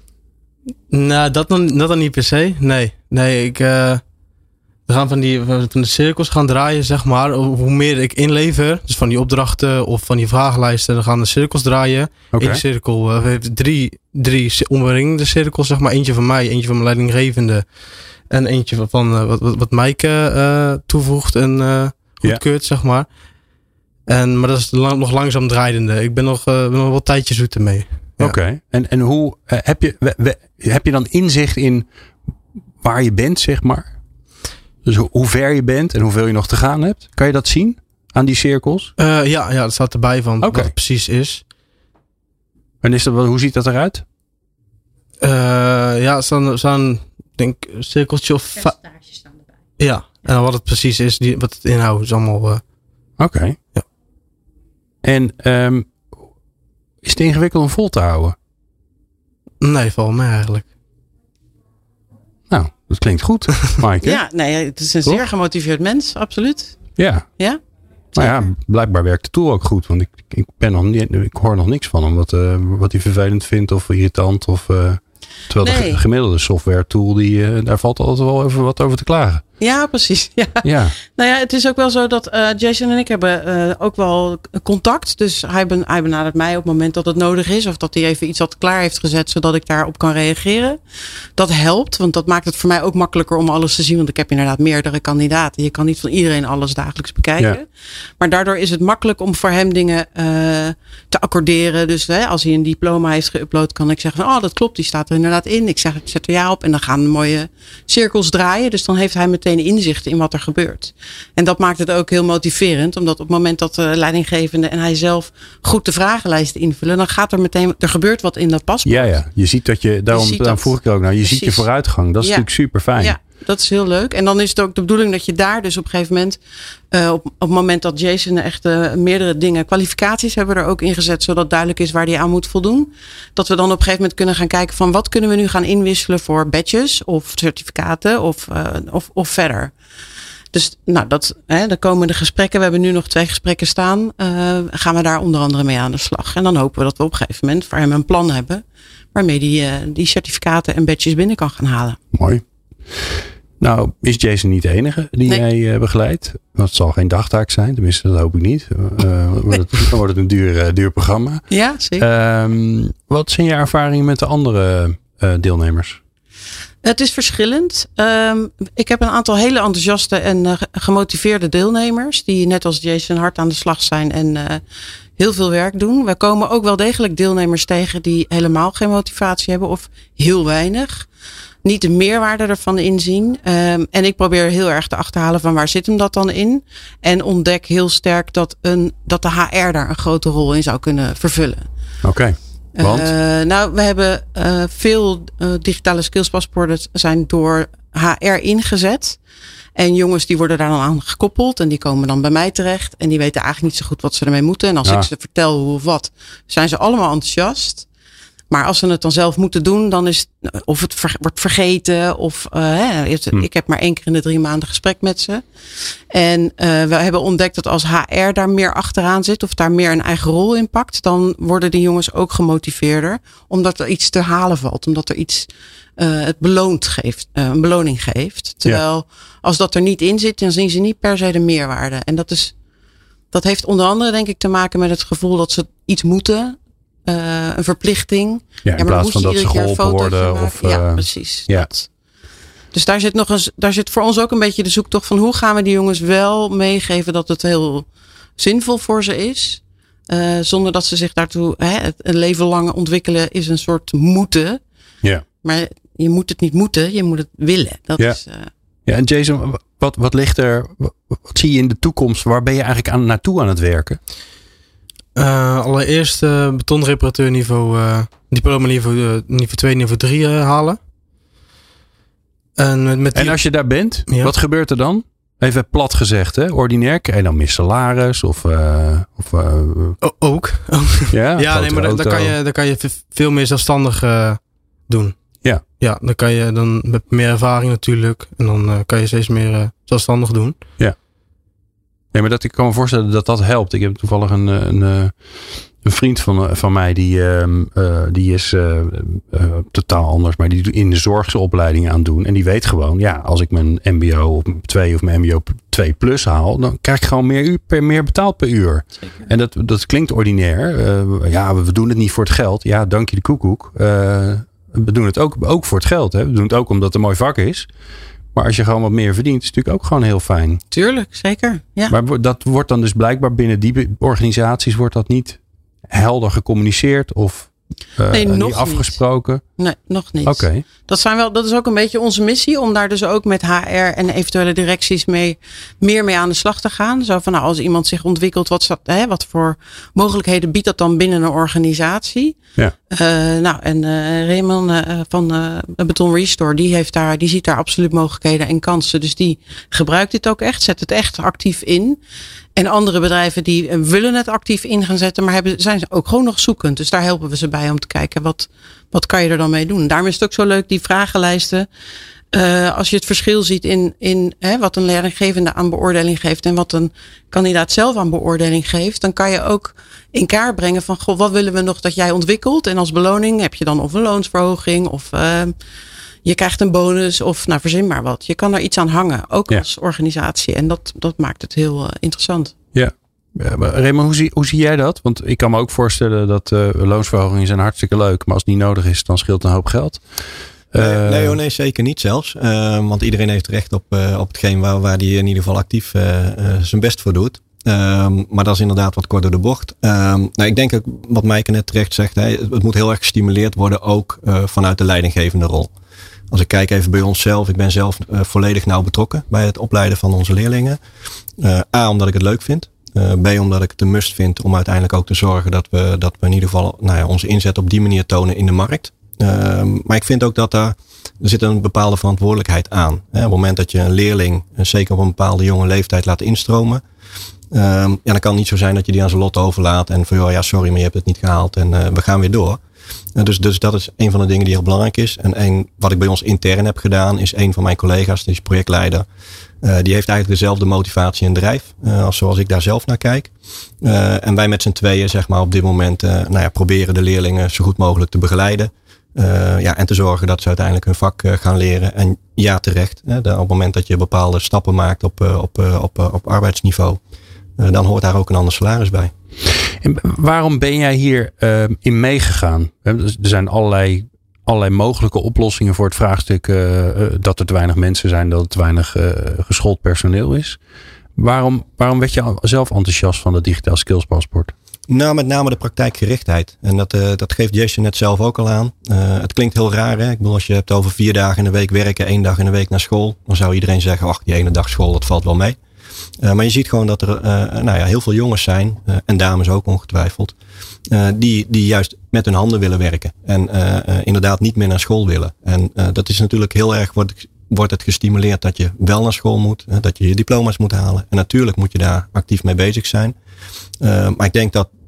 Nou, dat dan, dat dan niet per se. Nee, nee, ik. Uh, we gaan van die van de cirkels gaan draaien, zeg maar. Hoe meer ik inlever, dus van die opdrachten of van die vragenlijsten, dan gaan de cirkels draaien. Oké. Eén cirkel uh, heeft drie, drie ci- omringende cirkels, zeg maar. Eentje van mij, eentje van mijn leidinggevende. En eentje van, van uh, wat, wat, wat Maaike uh, toevoegt en uh, goedkeurt, zeg maar. En, maar dat is lang, nog langzaam draaiende. Ik ben nog, uh, ben nog wel een tijdje zoet ermee. Ja. Oké. En, en hoe uh, heb je, we, we, heb je dan inzicht in waar je bent, zeg maar? Dus hoe, hoe ver je bent en hoeveel je nog te gaan hebt? Kan je dat zien aan die cirkels? Uh, ja, ja, dat staat erbij van Oké. wat het precies is. En is dat, wel- hoe ziet dat eruit? Uh, ja, er staan, er staan denk ik, een cirkeltje of... va- Percentages staan erbij. Ja, en dan wat het precies is, die, wat het inhoudt, is allemaal... Uh, Oké. Ja. En um, is het ingewikkeld om vol te houden? nee, valt mij eigenlijk. Nou, dat klinkt goed, Maaike. Ja, nee, het is een Toch? zeer gemotiveerd mens, absoluut. Ja. Ja? Maar ja, blijkbaar werkt de tool ook goed. Want ik, ik, ben nog niet, ik hoor nog niks van hem. Wat, uh, wat hij vervelend vindt of irritant. Of, uh, terwijl Nee. de gemiddelde software tool, die, uh, daar valt altijd wel even wat over te klagen. Ja, precies. Ja. Ja, Nou ja, het is ook wel zo dat uh, Jason en ik hebben uh, ook wel contact. Dus hij, ben, hij benadert mij op het moment dat het nodig is. Of dat hij even iets wat klaar heeft gezet, zodat ik daarop kan reageren. Dat helpt, want dat maakt het voor mij ook makkelijker om alles te zien. Want ik heb inderdaad meerdere kandidaten. Je kan niet van iedereen alles dagelijks bekijken. Ja. Maar daardoor is het makkelijk om voor hem dingen uh, te accorderen. Dus hè, als hij een diploma heeft geüpload, kan ik zeggen van, oh, dat klopt, die staat er inderdaad in. Ik zeg, ik zet er ja op en dan gaan de mooie cirkels draaien. Dus dan heeft hij meteen inzicht in wat er gebeurt. En dat maakt het ook heel motiverend. Omdat op het moment dat de leidinggevende en hij zelf goed de vragenlijsten invullen, dan gaat er meteen, er gebeurt wat in dat paspoort. ja, ja. Je ziet dat je, daarom, ziet daarom dat. vroeg ik er ook naar. Je ziet je Precies. vooruitgang. Dat is Ja. natuurlijk super fijn. Ja, dat is heel leuk. En dan is het ook de bedoeling dat je daar dus op een gegeven moment, uh, op, op het moment dat Jason echt uh, meerdere dingen, kwalificaties hebben we er ook ingezet, zodat duidelijk is waar hij aan moet voldoen. Dat we dan op een gegeven moment kunnen gaan kijken van wat kunnen we nu gaan inwisselen voor badges of certificaten of, uh, of, of verder. Dus nou, dat, hè, de komende gesprekken, we hebben nu nog twee gesprekken staan, uh, gaan we daar onder andere mee aan de slag. En dan hopen we dat we op een gegeven moment voor hem een plan hebben waarmee die, uh, die certificaten en badges binnen kan gaan halen. Mooi. Nou, is Jason niet de enige die Nee. jij uh, begeleidt? Want het zal geen dagtaak zijn, tenminste dat hoop ik niet. Uh, wordt het, dan wordt het een duur, uh, duur programma. Ja, zeker. Um, wat zijn je ervaringen met de andere uh, deelnemers? Het is verschillend. Um, ik heb een aantal hele enthousiaste en uh, gemotiveerde deelnemers. Die net als Jason hard aan de slag zijn en uh, heel veel werk doen. We komen ook wel degelijk deelnemers tegen die helemaal geen motivatie hebben of heel weinig. Niet de meerwaarde ervan inzien. Um, en ik probeer heel erg te achterhalen van waar zit hem dat dan in. En ontdek heel sterk dat, een, dat de H R daar een grote rol in zou kunnen vervullen. Oké. Okay. Want? Uh, nou, we hebben uh, veel uh, digitale skillspaspoorten zijn door H R ingezet. En jongens die worden daar dan aan gekoppeld. En die komen dan bij mij terecht. En die weten eigenlijk niet zo goed wat ze ermee moeten. En als ja. ik ze vertel hoe of wat, zijn ze allemaal enthousiast. Maar als ze het dan zelf moeten doen, dan is het, of het ver, wordt vergeten. Of uh, hè, het, hm. ik heb maar één keer in de drie maanden gesprek met ze. En uh, we hebben ontdekt dat als H R daar meer achteraan zit, of daar meer een eigen rol in pakt, dan worden die jongens ook gemotiveerder. Omdat er iets te halen valt. Omdat er iets uh, het beloond geeft, uh, een beloning geeft. Terwijl ja. als dat er niet in zit, dan zien ze niet per se de meerwaarde. En dat is, dat heeft onder andere denk ik te maken met het gevoel dat ze iets moeten. Uh, een verplichting. Ja, in ja, plaats van dat ze geholpen worden. Of, uh, ja, precies. Ja. Dat. Dus daar zit nog eens, daar zit voor ons ook een beetje de zoektocht van hoe gaan we die jongens wel meegeven dat het heel zinvol voor ze is. Uh, zonder dat ze zich daartoe, hè, een leven lang ontwikkelen is een soort moeten. Ja. Maar je moet het niet moeten, je moet het willen. Dat ja. is, uh, ja, en Jason, wat, wat ligt er, wat, wat zie je in de toekomst? Waar ben je eigenlijk aan, naartoe aan het werken? Uh, allereerst uh, betonreparateur niveau, uh, diploma niveau, uh, niveau twee, niveau drie uh, halen. En, met, met die... en als je daar bent, ja. wat gebeurt er dan? Even plat gezegd, hè? Ordinair, krijg je dan meer salaris? Of, uh, of, uh, o- ook. Ja, ja nee, maar dan, dan, kan je, dan kan je veel meer zelfstandig uh, doen. Ja. Ja, dan kan je dan met meer ervaring natuurlijk. En dan uh, kan je steeds meer uh, zelfstandig doen. Ja. Nee, maar dat, ik kan me voorstellen dat dat helpt. Ik heb toevallig een, een, een vriend van, van mij, die, uh, die is uh, uh, totaal anders, maar die in de zorgsopleiding aan doen. En die weet gewoon, ja, als ik mijn M B O twee of mijn M B O twee plus haal, dan krijg ik gewoon meer, uur per, meer betaald per uur. Zeker. En dat, dat klinkt ordinair. Uh, ja, we doen het niet voor het geld. Ja, dank je de koekoek. Uh, we doen het ook, ook voor het geld. Hè. We doen het ook omdat het een mooi vak is. Maar als je gewoon wat meer verdient, is het natuurlijk ook gewoon heel fijn. Tuurlijk, zeker. Ja. Maar dat wordt dan dus blijkbaar binnen die organisaties wordt dat niet helder gecommuniceerd of uh, nee, nog niet afgesproken? Niet. Nee, nog niet. Oké. Okay. Dat zijn wel, dat is ook een beetje onze missie om daar dus ook met H R en eventuele directies mee meer mee aan de slag te gaan. Zo van, nou, als iemand zich ontwikkelt, wat, staat, hè, wat voor mogelijkheden biedt dat dan binnen een organisatie? Ja. Uh, nou, en uh, Raymond uh, van uh, Beton Restore, die heeft daar, die ziet daar absoluut mogelijkheden en kansen. Dus die gebruikt dit ook echt, zet het echt actief in. En andere bedrijven die willen het actief in gaan zetten, maar hebben, zijn ze ook gewoon nog zoekend. Dus daar helpen we ze bij om te kijken, wat, wat kan je er dan mee doen? Daarom is het ook zo leuk, die vragenlijsten. Uh, als je het verschil ziet in, in hè, wat een leidinggevende aan beoordeling geeft en wat een kandidaat zelf aan beoordeling geeft, dan kan je ook in kaart brengen van, goh, wat willen we nog dat jij ontwikkelt? En als beloning heb je dan of een loonsverhoging of uh, je krijgt een bonus of nou verzin maar wat. Je kan er iets aan hangen, ook ja. als organisatie. En dat, dat maakt het heel uh, interessant. Ja. Ja, maar Raymond, hoe zie, hoe zie jij dat? Want ik kan me ook voorstellen dat uh, loonsverhogingen zijn hartstikke leuk. Maar als het niet nodig is, dan scheelt een hoop geld. Uh, nee, nee, oh nee, zeker niet zelfs. Uh, want iedereen heeft recht op, uh, op hetgeen waar, waar die in ieder geval actief uh, uh, zijn best voor doet. Um, maar dat is inderdaad wat korter de bocht. Um, nou, ik denk ook wat Maaike net terecht zegt. Hè, het moet heel erg gestimuleerd worden ook uh, vanuit de leidinggevende rol. Als ik kijk even bij onszelf. Ik ben zelf uh, volledig nauw betrokken bij het opleiden van onze leerlingen. Uh, A, omdat ik het leuk vind. Uh, B, omdat ik het een must vind om uiteindelijk ook te zorgen dat we, dat we in ieder geval nou ja, onze inzet op die manier tonen in de markt. Uh, maar ik vind ook dat daar, er zit een bepaalde verantwoordelijkheid aan. Hè, op het moment dat je een leerling, zeker op een bepaalde jonge leeftijd, laat instromen. Uh, ja, dan kan het niet zo zijn dat je die aan zijn lot overlaat. En van, joh, ja, sorry, maar je hebt het niet gehaald. En uh, we gaan weer door. Uh, dus, dus dat is een van de dingen die heel belangrijk is. En een, wat ik bij ons intern heb gedaan, is een van mijn collega's, die is projectleider. Uh, die heeft eigenlijk dezelfde motivatie en drijf. Uh, als zoals ik daar zelf naar kijk. Uh, en wij met z'n tweeën, zeg maar, op dit moment uh, nou ja, proberen de leerlingen zo goed mogelijk te begeleiden. Uh, ja, en te zorgen dat ze uiteindelijk hun vak uh, gaan leren. En ja, terecht. Hè, de, op het moment dat je bepaalde stappen maakt op, uh, op, uh, op, uh, op arbeidsniveau. Uh, dan hoort daar ook een ander salaris bij. En waarom ben jij hier uh, in meegegaan? Er zijn allerlei, allerlei mogelijke oplossingen voor het vraagstuk uh, uh, dat er te weinig mensen zijn, dat er te weinig uh, geschoold personeel is. Waarom, waarom werd je zelf enthousiast van het digitaal skills paspoort? Nou, met name de praktijkgerichtheid. En dat, uh, dat geeft Jason net zelf ook al aan. Uh, het klinkt heel raar, hè? Ik bedoel, als je hebt over vier dagen in de week werken, één dag in de week naar school, dan zou iedereen zeggen, ach, die ene dag school, dat valt wel mee. Uh, maar je ziet gewoon dat er uh, nou ja, heel veel jongens zijn, uh, en dames ook ongetwijfeld, uh, die, die juist met hun handen willen werken. En uh, uh, inderdaad niet meer naar school willen. En uh, dat is natuurlijk heel erg, wordt, wordt het gestimuleerd dat je wel naar school moet, uh, dat je je diploma's moet halen. En natuurlijk moet je daar actief mee bezig zijn. Uh, maar ik denk dat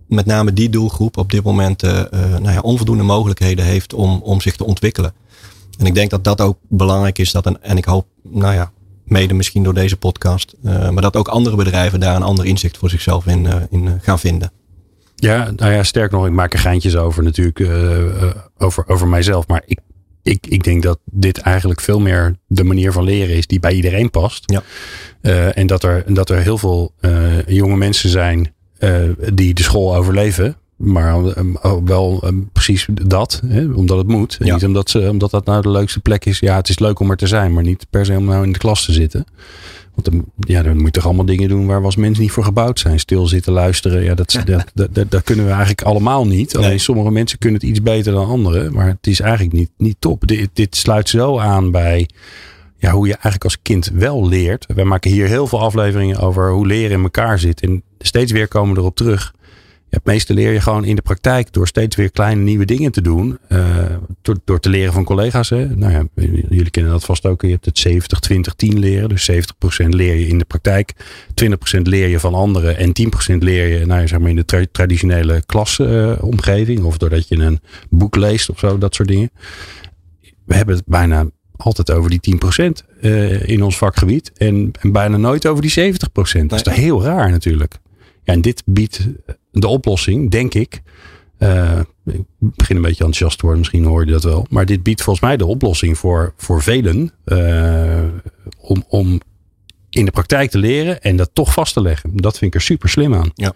met name die doelgroep op dit moment uh, uh, nou ja, onvoldoende mogelijkheden heeft om, om zich te ontwikkelen. En ik denk dat dat ook belangrijk is. Dat een, en ik hoop, nou ja, mede misschien door deze podcast. Uh, maar dat ook andere bedrijven daar een ander inzicht voor zichzelf in, uh, in uh, gaan vinden. Ja, nou ja, sterk nog, ik maak er geintjes over natuurlijk. Uh, uh, over, over mijzelf. Maar ik, ik, ik denk dat dit eigenlijk veel meer de manier van leren is die bij iedereen past. Ja. Uh, en dat er, dat er heel veel uh, jonge mensen zijn uh, die de school overleven. Maar uh, wel uh, precies dat, hè, omdat het moet. En ja. niet omdat, ze, omdat dat nou de leukste plek is. Ja, het is leuk om er te zijn, maar niet per se om nou in de klas te zitten. Want dan, ja, dan moet je toch allemaal dingen doen waar we als mensen niet voor gebouwd zijn. Stilzitten, luisteren. Ja, dat, dat, dat, dat, dat kunnen we eigenlijk allemaal niet. Alleen nee. sommige mensen kunnen het iets beter dan anderen. Maar het is eigenlijk niet, niet top. Dit, dit sluit zo aan bij ja, hoe je eigenlijk als kind wel leert. Wij maken hier heel veel afleveringen over hoe leren in elkaar zit. En steeds weer komen we erop terug. Ja, het meeste leer je gewoon in de praktijk door steeds weer kleine nieuwe dingen te doen. Uh, door, door te leren van collega's. Hè. Nou ja, jullie kennen dat vast ook. Je hebt het zeventig twintig tien leren. Dus zeventig procent leer je in de praktijk. twintig procent leer je van anderen. En tien procent leer je nou ja, zeg maar in de tra- traditionele klasomgeving. Uh, of doordat je een boek leest of zo. Dat soort dingen. We hebben het bijna altijd over die tien procent uh, in ons vakgebied. En, en bijna nooit over die zeventig procent. Dat is toch heel raar natuurlijk. Ja, en dit biedt de oplossing, denk ik. Uh, ik begin een beetje enthousiast te worden, misschien hoor je dat wel. Maar dit biedt volgens mij de oplossing voor, voor velen. Uh, om, om in de praktijk te leren en dat toch vast te leggen. Dat vind ik er super slim aan. Ja.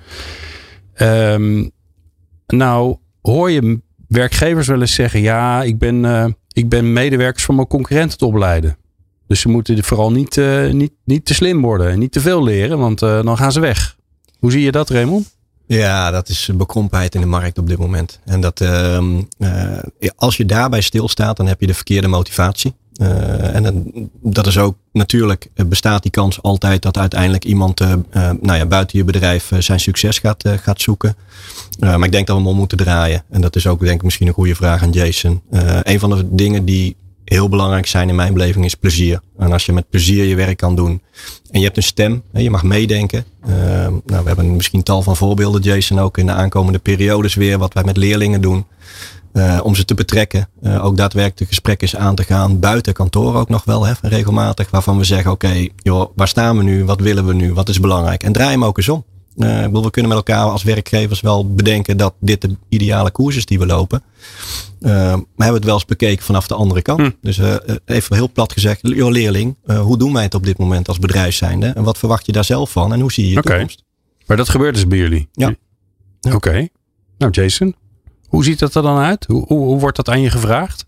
Um, nou, hoor je werkgevers wel eens zeggen... ja, ik ben, uh, ik ben medewerkers van mijn concurrenten te opleiden. Dus ze moeten vooral niet, uh, niet, niet te slim worden en niet te veel leren, want uh, dan gaan ze weg. Hoe zie je dat, Raymond? Ja, dat is bekrompenheid in de markt op dit moment. En dat uh, uh, als je daarbij stilstaat, dan heb je de verkeerde motivatie. Uh, en dan, dat is ook natuurlijk, bestaat die kans altijd dat uiteindelijk iemand uh, uh, nou ja, buiten je bedrijf uh, zijn succes gaat, uh, gaat zoeken. Uh, maar ik denk dat we hem om moeten draaien. En dat is ook denk ik misschien een goede vraag aan Jason. Uh, een van de dingen die heel belangrijk zijn in mijn beleving is plezier. En als je met plezier je werk kan doen. En je hebt een stem. Je mag meedenken. Uh, nou, we hebben misschien tal van voorbeelden, Jason, ook in de aankomende periodes weer. Wat wij met leerlingen doen. Uh, om ze te betrekken. Uh, ook daadwerkelijk de gesprekken is aan te gaan. Buiten kantoor ook nog wel. Hè, regelmatig. Waarvan we zeggen, oké, okay, joh, waar staan we nu? Wat willen we nu? Wat is belangrijk? En draai hem ook eens om. Uh, ik bedoel, we kunnen met elkaar als werkgevers wel bedenken dat dit de ideale koers is die we lopen. Uh, maar hebben we het wel eens bekeken vanaf de andere kant. Hm. Dus uh, even heel plat gezegd, joh leerling, uh, hoe doen wij het op dit moment als bedrijf zijnde? En wat verwacht je daar zelf van? En hoe zie je je okay. toekomst? Maar dat gebeurt dus bij jullie? Ja. ja. Oké. Okay. Nou Jason, hoe ziet dat er dan uit? Hoe, hoe, hoe wordt dat aan je gevraagd?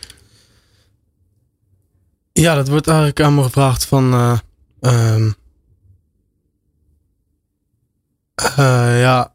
Ja, dat wordt eigenlijk aan me gevraagd van... Uh, um, Uh, ja.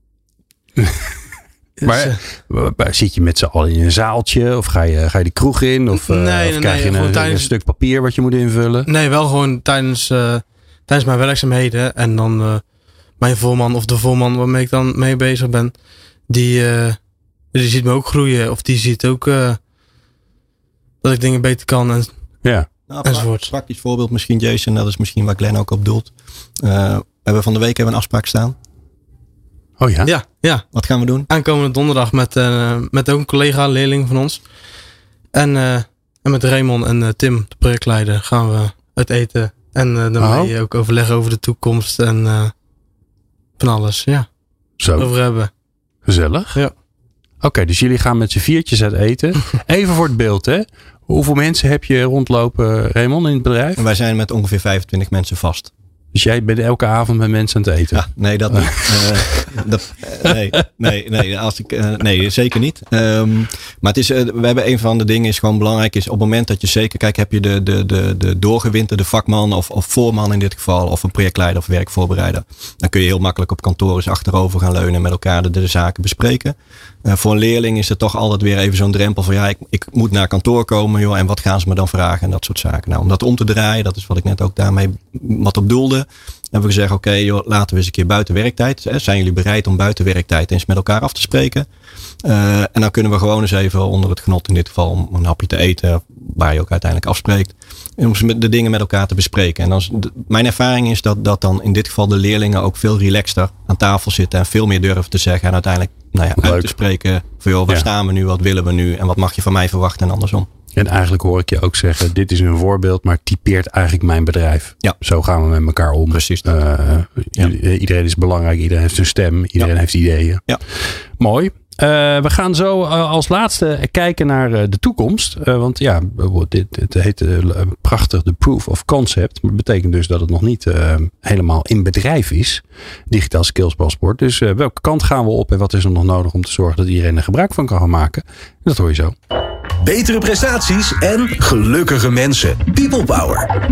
maar uh, zit je met z'n allen in een zaaltje? Of ga je, ga je de kroeg in? Of, uh, nee, of nee, krijg nee, je een, tijdens, een stuk papier wat je moet invullen? Nee, wel gewoon tijdens, uh, tijdens mijn werkzaamheden. En dan uh, mijn voorman of de voorman waarmee ik dan mee bezig ben. Die, uh, die ziet me ook groeien. Of die ziet ook uh, dat ik dingen beter kan. En, ja. Nou, pra- praktisch voorbeeld misschien, Jason. Dat is misschien waar Glenn ook op doelt. Uh, we hebben van de week hebben een afspraak staan. Oh ja? Ja, ja. Wat gaan we doen? Aankomende donderdag met, uh, met ook een collega, leerling van ons. En, uh, en met Raymond en uh, Tim, de projectleider, gaan we uit eten. En uh, daarmee oh. ook overleggen over de toekomst en uh, van alles. Ja. Zo. Over hebben. Gezellig. Ja. Oké, okay, dus jullie gaan met z'n viertjes uit eten. Even voor het beeld, hè. Hoeveel mensen heb je rondlopen, Raymond, in het bedrijf? En wij zijn met ongeveer vijfentwintig mensen vast. Dus jij bent elke avond met mensen aan het eten? Ja, nee, dat niet. uh, dat, uh, nee, nee, nee, als ik, uh, nee, zeker niet. Um, maar het is, uh, we hebben een van de dingen is gewoon belangrijk is op het moment dat je zeker, kijk, heb je de, de, de, de doorgewinterde vakman of, of voorman in dit geval, of een projectleider of werkvoorbereider. Dan kun je heel makkelijk op kantoor eens achterover gaan leunen en met elkaar de, de zaken bespreken. Uh, voor een leerling is het toch altijd weer even zo'n drempel van ja, ik, ik moet naar kantoor komen, joh, en wat gaan ze me dan vragen en dat soort zaken. Nou, om dat om te draaien, dat is wat ik net ook daarmee wat op doelde. Hebben we gezegd, oké, okay, laten we eens een keer buiten werktijd. Hè, zijn jullie bereid om buiten werktijd eens met elkaar af te spreken? Uh, en dan kunnen we gewoon eens even onder het genot in dit geval om een hapje te eten, waar je ook uiteindelijk afspreekt. om de dingen met elkaar te bespreken. En als, de, mijn ervaring is dat, dat dan in dit geval de leerlingen ook veel relaxter aan tafel zitten en veel meer durven te zeggen en uiteindelijk nou ja, uit te spreken van joh, waar ja. staan we nu, wat willen we nu en wat mag je van mij verwachten en andersom. En eigenlijk hoor ik je ook zeggen, dit is een voorbeeld, maar typeert eigenlijk mijn bedrijf. Ja. Zo gaan we met elkaar om. Precies. Uh, ja. Iedereen is belangrijk, iedereen heeft een stem, iedereen ja. heeft ideeën. Ja. Mooi. Uh, we gaan zo uh, als laatste kijken naar uh, de toekomst. Uh, want ja, dit, dit heet uh, prachtig de proof of concept. Maar dat betekent dus dat het nog niet uh, helemaal in bedrijf is. Digitaal skills paspoort. Dus uh, welke kant gaan we op en wat is er nog nodig om te zorgen dat iedereen er gebruik van kan gaan maken? En dat hoor je zo. Betere prestaties en gelukkige mensen. People Power.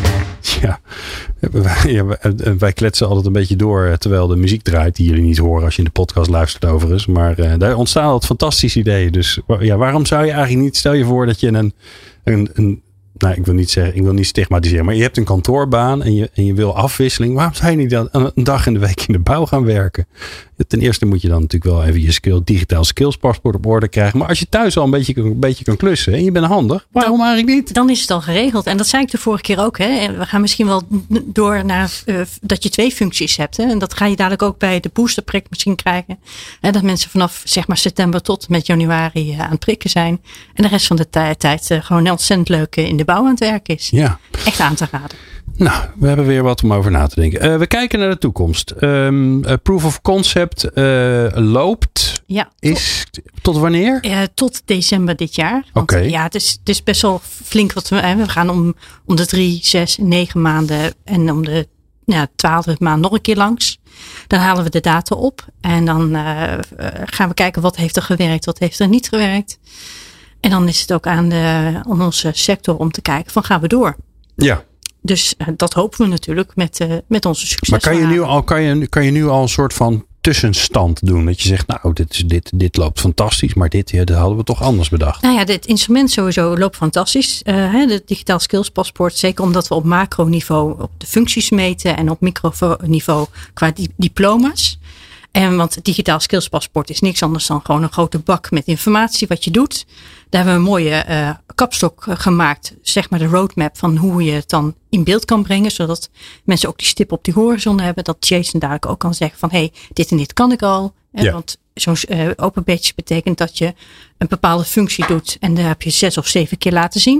Ja, wij, ja, wij kletsen altijd een beetje door terwijl de muziek draait. Die jullie niet horen als je in de podcast luistert overigens. Maar uh, daar ontstaan altijd fantastische ideeën. Dus ja, waarom zou je eigenlijk niet... Stel je voor dat je een... een, een nou, ik wil niet zeggen, ik wil niet stigmatiseren. Maar je hebt een kantoorbaan en je, en je wil afwisseling. Waarom zou je niet dan een dag in de week in de bouw gaan werken? Ten eerste moet je dan natuurlijk wel even je skill, digitaal skills paspoort op orde krijgen. Maar als je thuis al een beetje, een beetje kan klussen en je bent handig, waarom dan, eigenlijk niet? Dan is het al geregeld. En dat zei ik de vorige keer ook. Hè. We gaan misschien wel door naar uh, dat je twee functies hebt. Hè. En dat ga je dadelijk ook bij de boosterprik misschien krijgen. Hè, dat mensen vanaf zeg maar september tot met januari uh, aan het prikken zijn. En de rest van de t- tijd uh, gewoon ontzettend leuk uh, in de bouw aan het werk is. Ja. Echt aan te raden. Nou, we hebben weer wat om over na te denken. Uh, we kijken naar de toekomst. Um, uh, proof of concept uh, loopt. Ja, tot, is tot wanneer? Uh, tot december dit jaar. Oké. Okay. Ja, het is, het is best wel flink wat we. We gaan om, om de drie, zes, negen maanden en om de ja, twaalf maanden nog een keer langs. Dan halen we de data op en dan uh, gaan we kijken wat heeft er gewerkt, wat heeft er niet gewerkt. En dan is het ook aan, de, aan onze sector om te kijken van gaan we door. Ja. Dus uh, dat hopen we natuurlijk met, uh, met onze succes. Maar kan je, nu al, kan, je, kan je nu al een soort van tussenstand doen? Dat je zegt, nou, dit, is, dit, dit loopt fantastisch, maar dit ja, dat hadden we toch anders bedacht. Nou ja, dit instrument sowieso loopt fantastisch. Uh, de digitaal skills paspoort, zeker omdat we op macroniveau op de functies meten en op microniveau qua di- diploma's. En want het digitaal skills paspoort is niks anders dan gewoon een grote bak met informatie wat je doet. Daar hebben we een mooie uh, kapstok gemaakt, zeg maar de roadmap van hoe je het dan in beeld kan brengen. Zodat mensen ook die stip op die horizon hebben. Dat Jason dadelijk ook kan zeggen van hé, hey, dit en dit kan ik al. Ja. Want zo'n uh, open badge betekent dat je een bepaalde functie doet. En daar heb je zes of zeven keer laten zien.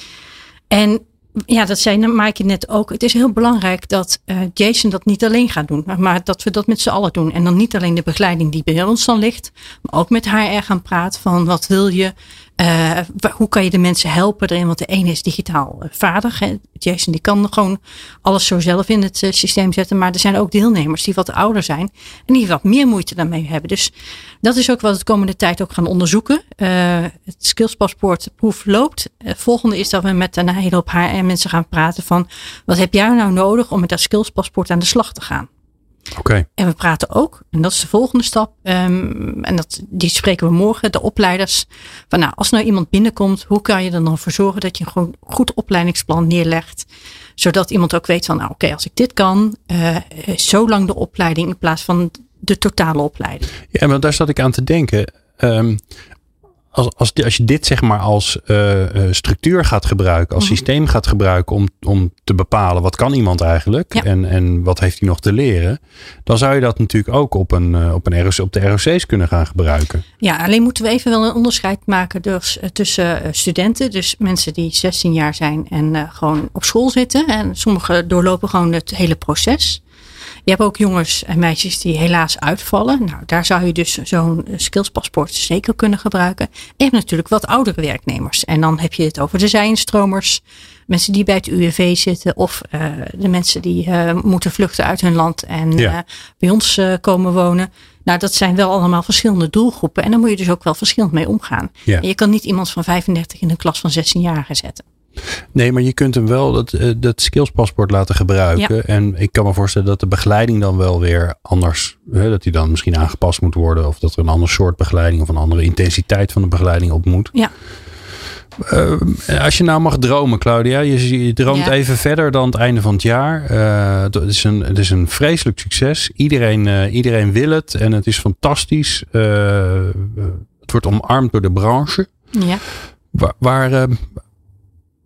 En ja, dat zei Maaike net ook. Het is heel belangrijk dat uh, Jason dat niet alleen gaat doen. Maar dat we dat met z'n allen doen. En dan niet alleen de begeleiding die bij ons dan ligt. Maar ook met H R gaan praten van wat wil je. Uh, hoe kan je de mensen helpen erin? Want de ene is digitaal uh, vaardig. Hè? Jason die kan gewoon alles zo zelf in het uh, systeem zetten. Maar er zijn ook deelnemers die wat ouder zijn. En die wat meer moeite daarmee hebben. Dus dat is ook wat we de komende tijd ook gaan onderzoeken. Uh, het skillspaspoort proef loopt. Het uh, volgende is dat we met een hele hoop H R mensen gaan praten van. Wat heb jij nou nodig om met dat skillspaspoort aan de slag te gaan? Oké. Okay. En we praten ook, en dat is de volgende stap, um, en dat, die spreken we morgen, de opleiders. Van nou, als nou iemand binnenkomt, hoe kan je er dan voor zorgen dat je een gewoon goed opleidingsplan neerlegt? Zodat iemand ook weet van, nou oké, okay, als ik dit kan, uh, zo lang de opleiding in plaats van de totale opleiding. Ja, maar daar zat ik aan te denken. Um, Als, als, als je dit zeg maar als uh, structuur gaat gebruiken, als mm-hmm. systeem gaat gebruiken om, om te bepalen wat kan iemand eigenlijk ja. en, en wat heeft hij nog te leren, dan zou je dat natuurlijk ook op, een, op, een R O C, op de R O C's kunnen gaan gebruiken. Ja, alleen moeten we even wel een onderscheid maken dus, uh, tussen uh, studenten, dus mensen die zestien jaar zijn en uh, gewoon op school zitten. En sommigen doorlopen gewoon het hele proces. Je hebt ook jongens en meisjes die helaas uitvallen. Nou, daar zou je dus zo'n skillspaspoort zeker kunnen gebruiken. En je hebt natuurlijk wat oudere werknemers. En dan heb je het over de zijinstromers. Mensen die bij het U W V zitten. Of uh, de mensen die uh, moeten vluchten uit hun land. En ja. uh, bij ons uh, komen wonen. Nou, dat zijn wel allemaal verschillende doelgroepen. En daar moet je dus ook wel verschillend mee omgaan. Ja. En je kan niet iemand van vijfendertig in een klas van zestienjarigen zetten. Nee, maar je kunt hem wel dat, dat skillspaspoort laten gebruiken. Ja. En ik kan me voorstellen dat de begeleiding dan wel weer anders, hè, dat die dan misschien aangepast moet worden. Of dat er een ander soort begeleiding of een andere intensiteit van de begeleiding op moet. Ja. Uh, als je nou mag dromen, Claudia. Je, je droomt ja. even verder dan het einde van het jaar. Uh, het, is een, het is een vreselijk succes. Iedereen, uh, iedereen wil het. En het is fantastisch. Uh, het wordt omarmd door de branche. Ja. Waar... waar uh,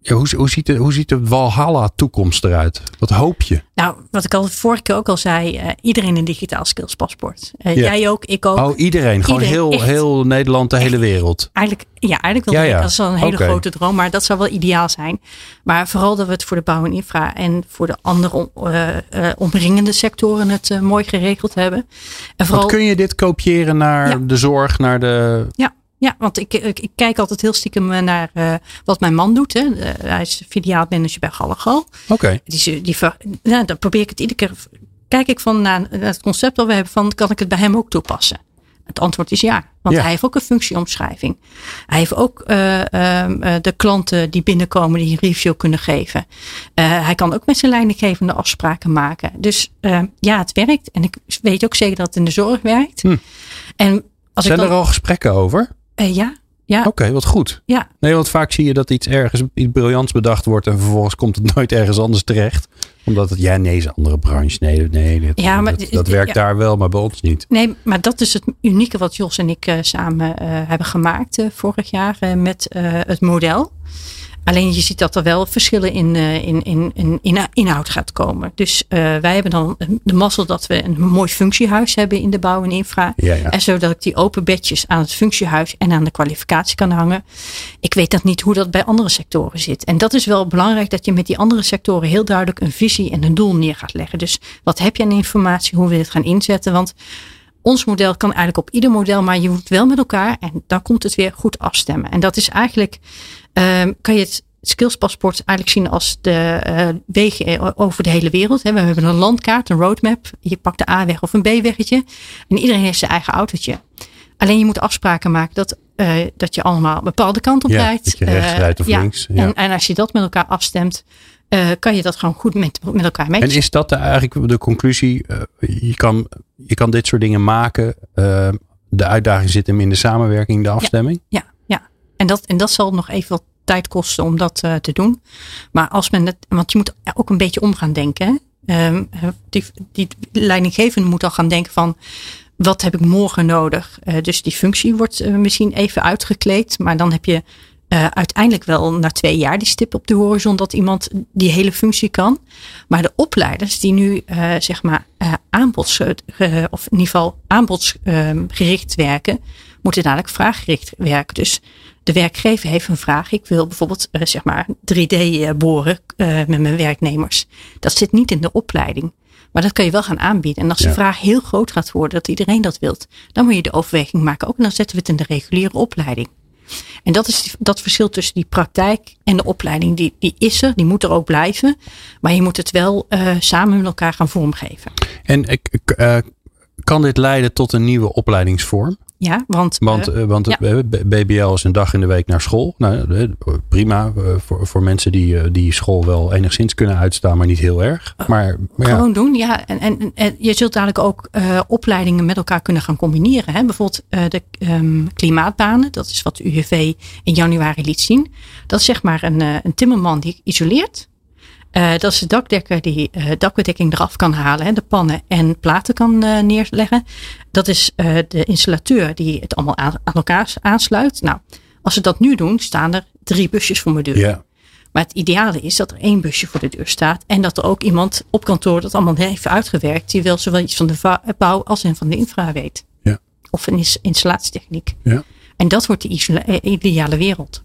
Ja, hoe, hoe, ziet de, hoe ziet de Walhalla-toekomst eruit? Wat hoop je? Nou, wat ik al vorige keer ook al zei. Uh, iedereen een digitaal skillspaspoort. Uh, ja. Jij ook, ik ook. Oh, iedereen. Gewoon iedereen, heel, heel Nederland, de echt, hele wereld. Eigenlijk, ja, eigenlijk wel. Ja, ja. Dat is wel een hele okay. grote droom. Maar dat zou wel ideaal zijn. Maar vooral dat we het voor de bouw en infra en voor de andere uh, uh, omringende sectoren het uh, mooi geregeld hebben. En vooral, Want kun je dit kopiëren naar ja. de zorg, naar de... Ja. Ja, want ik, ik, ik kijk altijd heel stiekem naar uh, wat mijn man doet. Hè. Uh, hij is filiaalmanager bij Gallegal. Oké. Okay. Die, die, nou, dan probeer ik het iedere keer. Kijk ik van naar, naar het concept dat we hebben van, kan ik het bij hem ook toepassen? Het antwoord is ja. Want ja. hij heeft ook een functieomschrijving. Hij heeft ook uh, uh, de klanten die binnenkomen die een review kunnen geven. Uh, hij kan ook met zijn leidinggevende afspraken maken. Dus uh, ja, het werkt. En ik weet ook zeker dat het in de zorg werkt. Hm. En als Zijn ik dan, er al gesprekken over? Uh, ja. ja. Oké, okay, wat goed. Ja. Nee, want vaak zie je dat iets ergens iets briljants bedacht wordt en vervolgens komt het nooit ergens anders terecht. Omdat het, ja, nee, is een andere branche. Nee, nee dat, ja, maar, dat, dat werkt ja. daar wel, maar bij ons niet. Nee, maar dat is het unieke wat Jos en ik uh, samen uh, hebben gemaakt uh, vorig jaar uh, met uh, het model. Alleen je ziet dat er wel verschillen in, uh, in, in, in, in inhoud gaat komen. Dus uh, wij hebben dan de mazzel dat we een mooi functiehuis hebben in de bouw en infra. Ja, ja. En zodat ik die open bedjes aan het functiehuis en aan de kwalificatie kan hangen. Ik weet dat niet hoe dat bij andere sectoren zit. En dat is wel belangrijk dat je met die andere sectoren heel duidelijk een visie en een doel neer gaat leggen. Dus wat heb je aan informatie, hoe wil je het gaan inzetten? Want ons model kan eigenlijk op ieder model, maar je moet wel met elkaar en dan komt het weer goed afstemmen. En dat is eigenlijk, um, kan je het skillspaspoort eigenlijk zien als de uh, wegen over de hele wereld. We hebben een landkaart, een roadmap. Je pakt de A-weg of een B-weggetje. En iedereen heeft zijn eigen autootje. Alleen je moet afspraken maken dat, uh, dat je allemaal een bepaalde kant op ja, rijdt. Dat je rechts uh, rijdt of ja, links. Ja. En, en als je dat met elkaar afstemt, uh, kan je dat gewoon goed met, met elkaar matchen. En is dat de, eigenlijk de conclusie? Uh, je, kan, je kan dit soort dingen maken. Uh, de uitdaging zit hem in de samenwerking, de afstemming? Ja, ja, ja. En, dat, en dat zal nog even wat tijd kosten om dat uh, te doen. Maar als men het, want je moet ook een beetje om gaan denken. Um, die, die leidinggevende moet al gaan denken van, wat heb ik morgen nodig? Uh, dus die functie wordt uh, misschien even uitgekleed, maar dan heb je uh, uiteindelijk wel na twee jaar die stip op de horizon dat iemand die hele functie kan. Maar de opleiders die nu uh, zeg maar uh, aanbods, uh, of in ieder geval aanbodsgericht uh, werken, moeten dadelijk vraaggericht werken. Dus de werkgever heeft een vraag. Ik wil bijvoorbeeld uh, zeg maar drie D boren uh, met mijn werknemers. Dat zit niet in de opleiding. Maar dat kan je wel gaan aanbieden. En als ja. de vraag heel groot gaat worden, dat iedereen dat wilt, dan moet je de overweging maken. Ook dan zetten we het in de reguliere opleiding. En dat is dat verschil tussen die praktijk en de opleiding. Die, die is er, die moet er ook blijven. Maar je moet het wel uh, samen met elkaar gaan vormgeven. En uh, kan dit leiden tot een nieuwe opleidingsvorm? Ja, want, want, uh, want ja. B B L is een dag in de week naar school. Nou, prima uh, voor, voor mensen die, uh, die school wel enigszins kunnen uitstaan, maar niet heel erg. Maar, maar Gewoon ja. doen, ja. En, en, en je zult dadelijk ook uh, opleidingen met elkaar kunnen gaan combineren. Hè? Bijvoorbeeld uh, de um, klimaatbanen. Dat is wat de U W V in januari liet zien. Dat is zeg maar een, uh, een timmerman die isoleert. Uh, dat is de dakdekker die uh, dakbedekking eraf kan halen. Hè, de pannen en platen kan uh, neerleggen. Dat is uh, de installateur die het allemaal aan, aan elkaar aansluit. Nou, als ze dat nu doen, staan er drie busjes voor mijn deur. Ja. Maar het ideale is dat er één busje voor de deur staat. En dat er ook iemand op kantoor dat allemaal heeft uitgewerkt. Die wel zowel iets van de bouw als en van de infra weet. Ja. Of een installatietechniek. Ja. En dat wordt de isole- ideale wereld.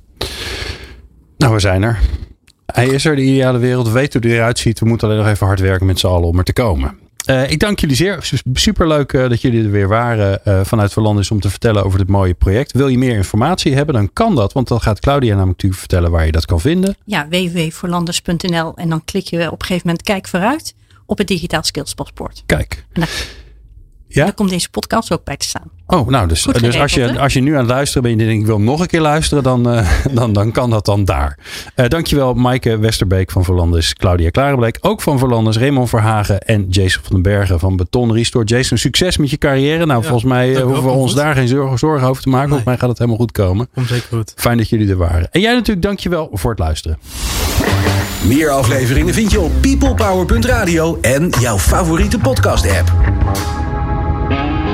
Nou, we zijn er. Hij is er, de ideale wereld. We weten hoe hij eruit ziet. We moeten alleen nog even hard werken met z'n allen om er te komen. Uh, ik dank jullie zeer. Superleuk uh, dat jullie er weer waren uh, vanuit Verlandis om te vertellen over dit mooie project. Wil je meer informatie hebben, dan kan dat. Want dan gaat Claudia namelijk natuurlijk vertellen waar je dat kan vinden. Ja, w w w punt verlandis punt n l. En dan klik je op een gegeven moment kijk vooruit op het digitaal skills paspoort. Kijk. En dan, ja? dan komt deze podcast ook bij te staan. Oh, nou, dus, geregeld, dus als, je, als je nu aan het luisteren bent en je denkt, ik wil nog een keer luisteren, dan, uh, dan, dan kan dat dan daar. Uh, dankjewel Maaike Westerbeek van Verlandis, Claudia Klarenbleek ook van Verlandis, Raymond Verhagen en Jason van den Bergen van Beton Restore. Jason, succes met je carrière. Nou, ja, volgens mij uh, hoeven we ons goed. daar geen zorgen, zorgen over te maken. Nee. Volgens mij gaat het helemaal goed komen. Komt zeker goed. Fijn dat jullie er waren. En jij natuurlijk, dankjewel voor het luisteren. Meer afleveringen vind je op people power punt radio en jouw favoriete podcast app.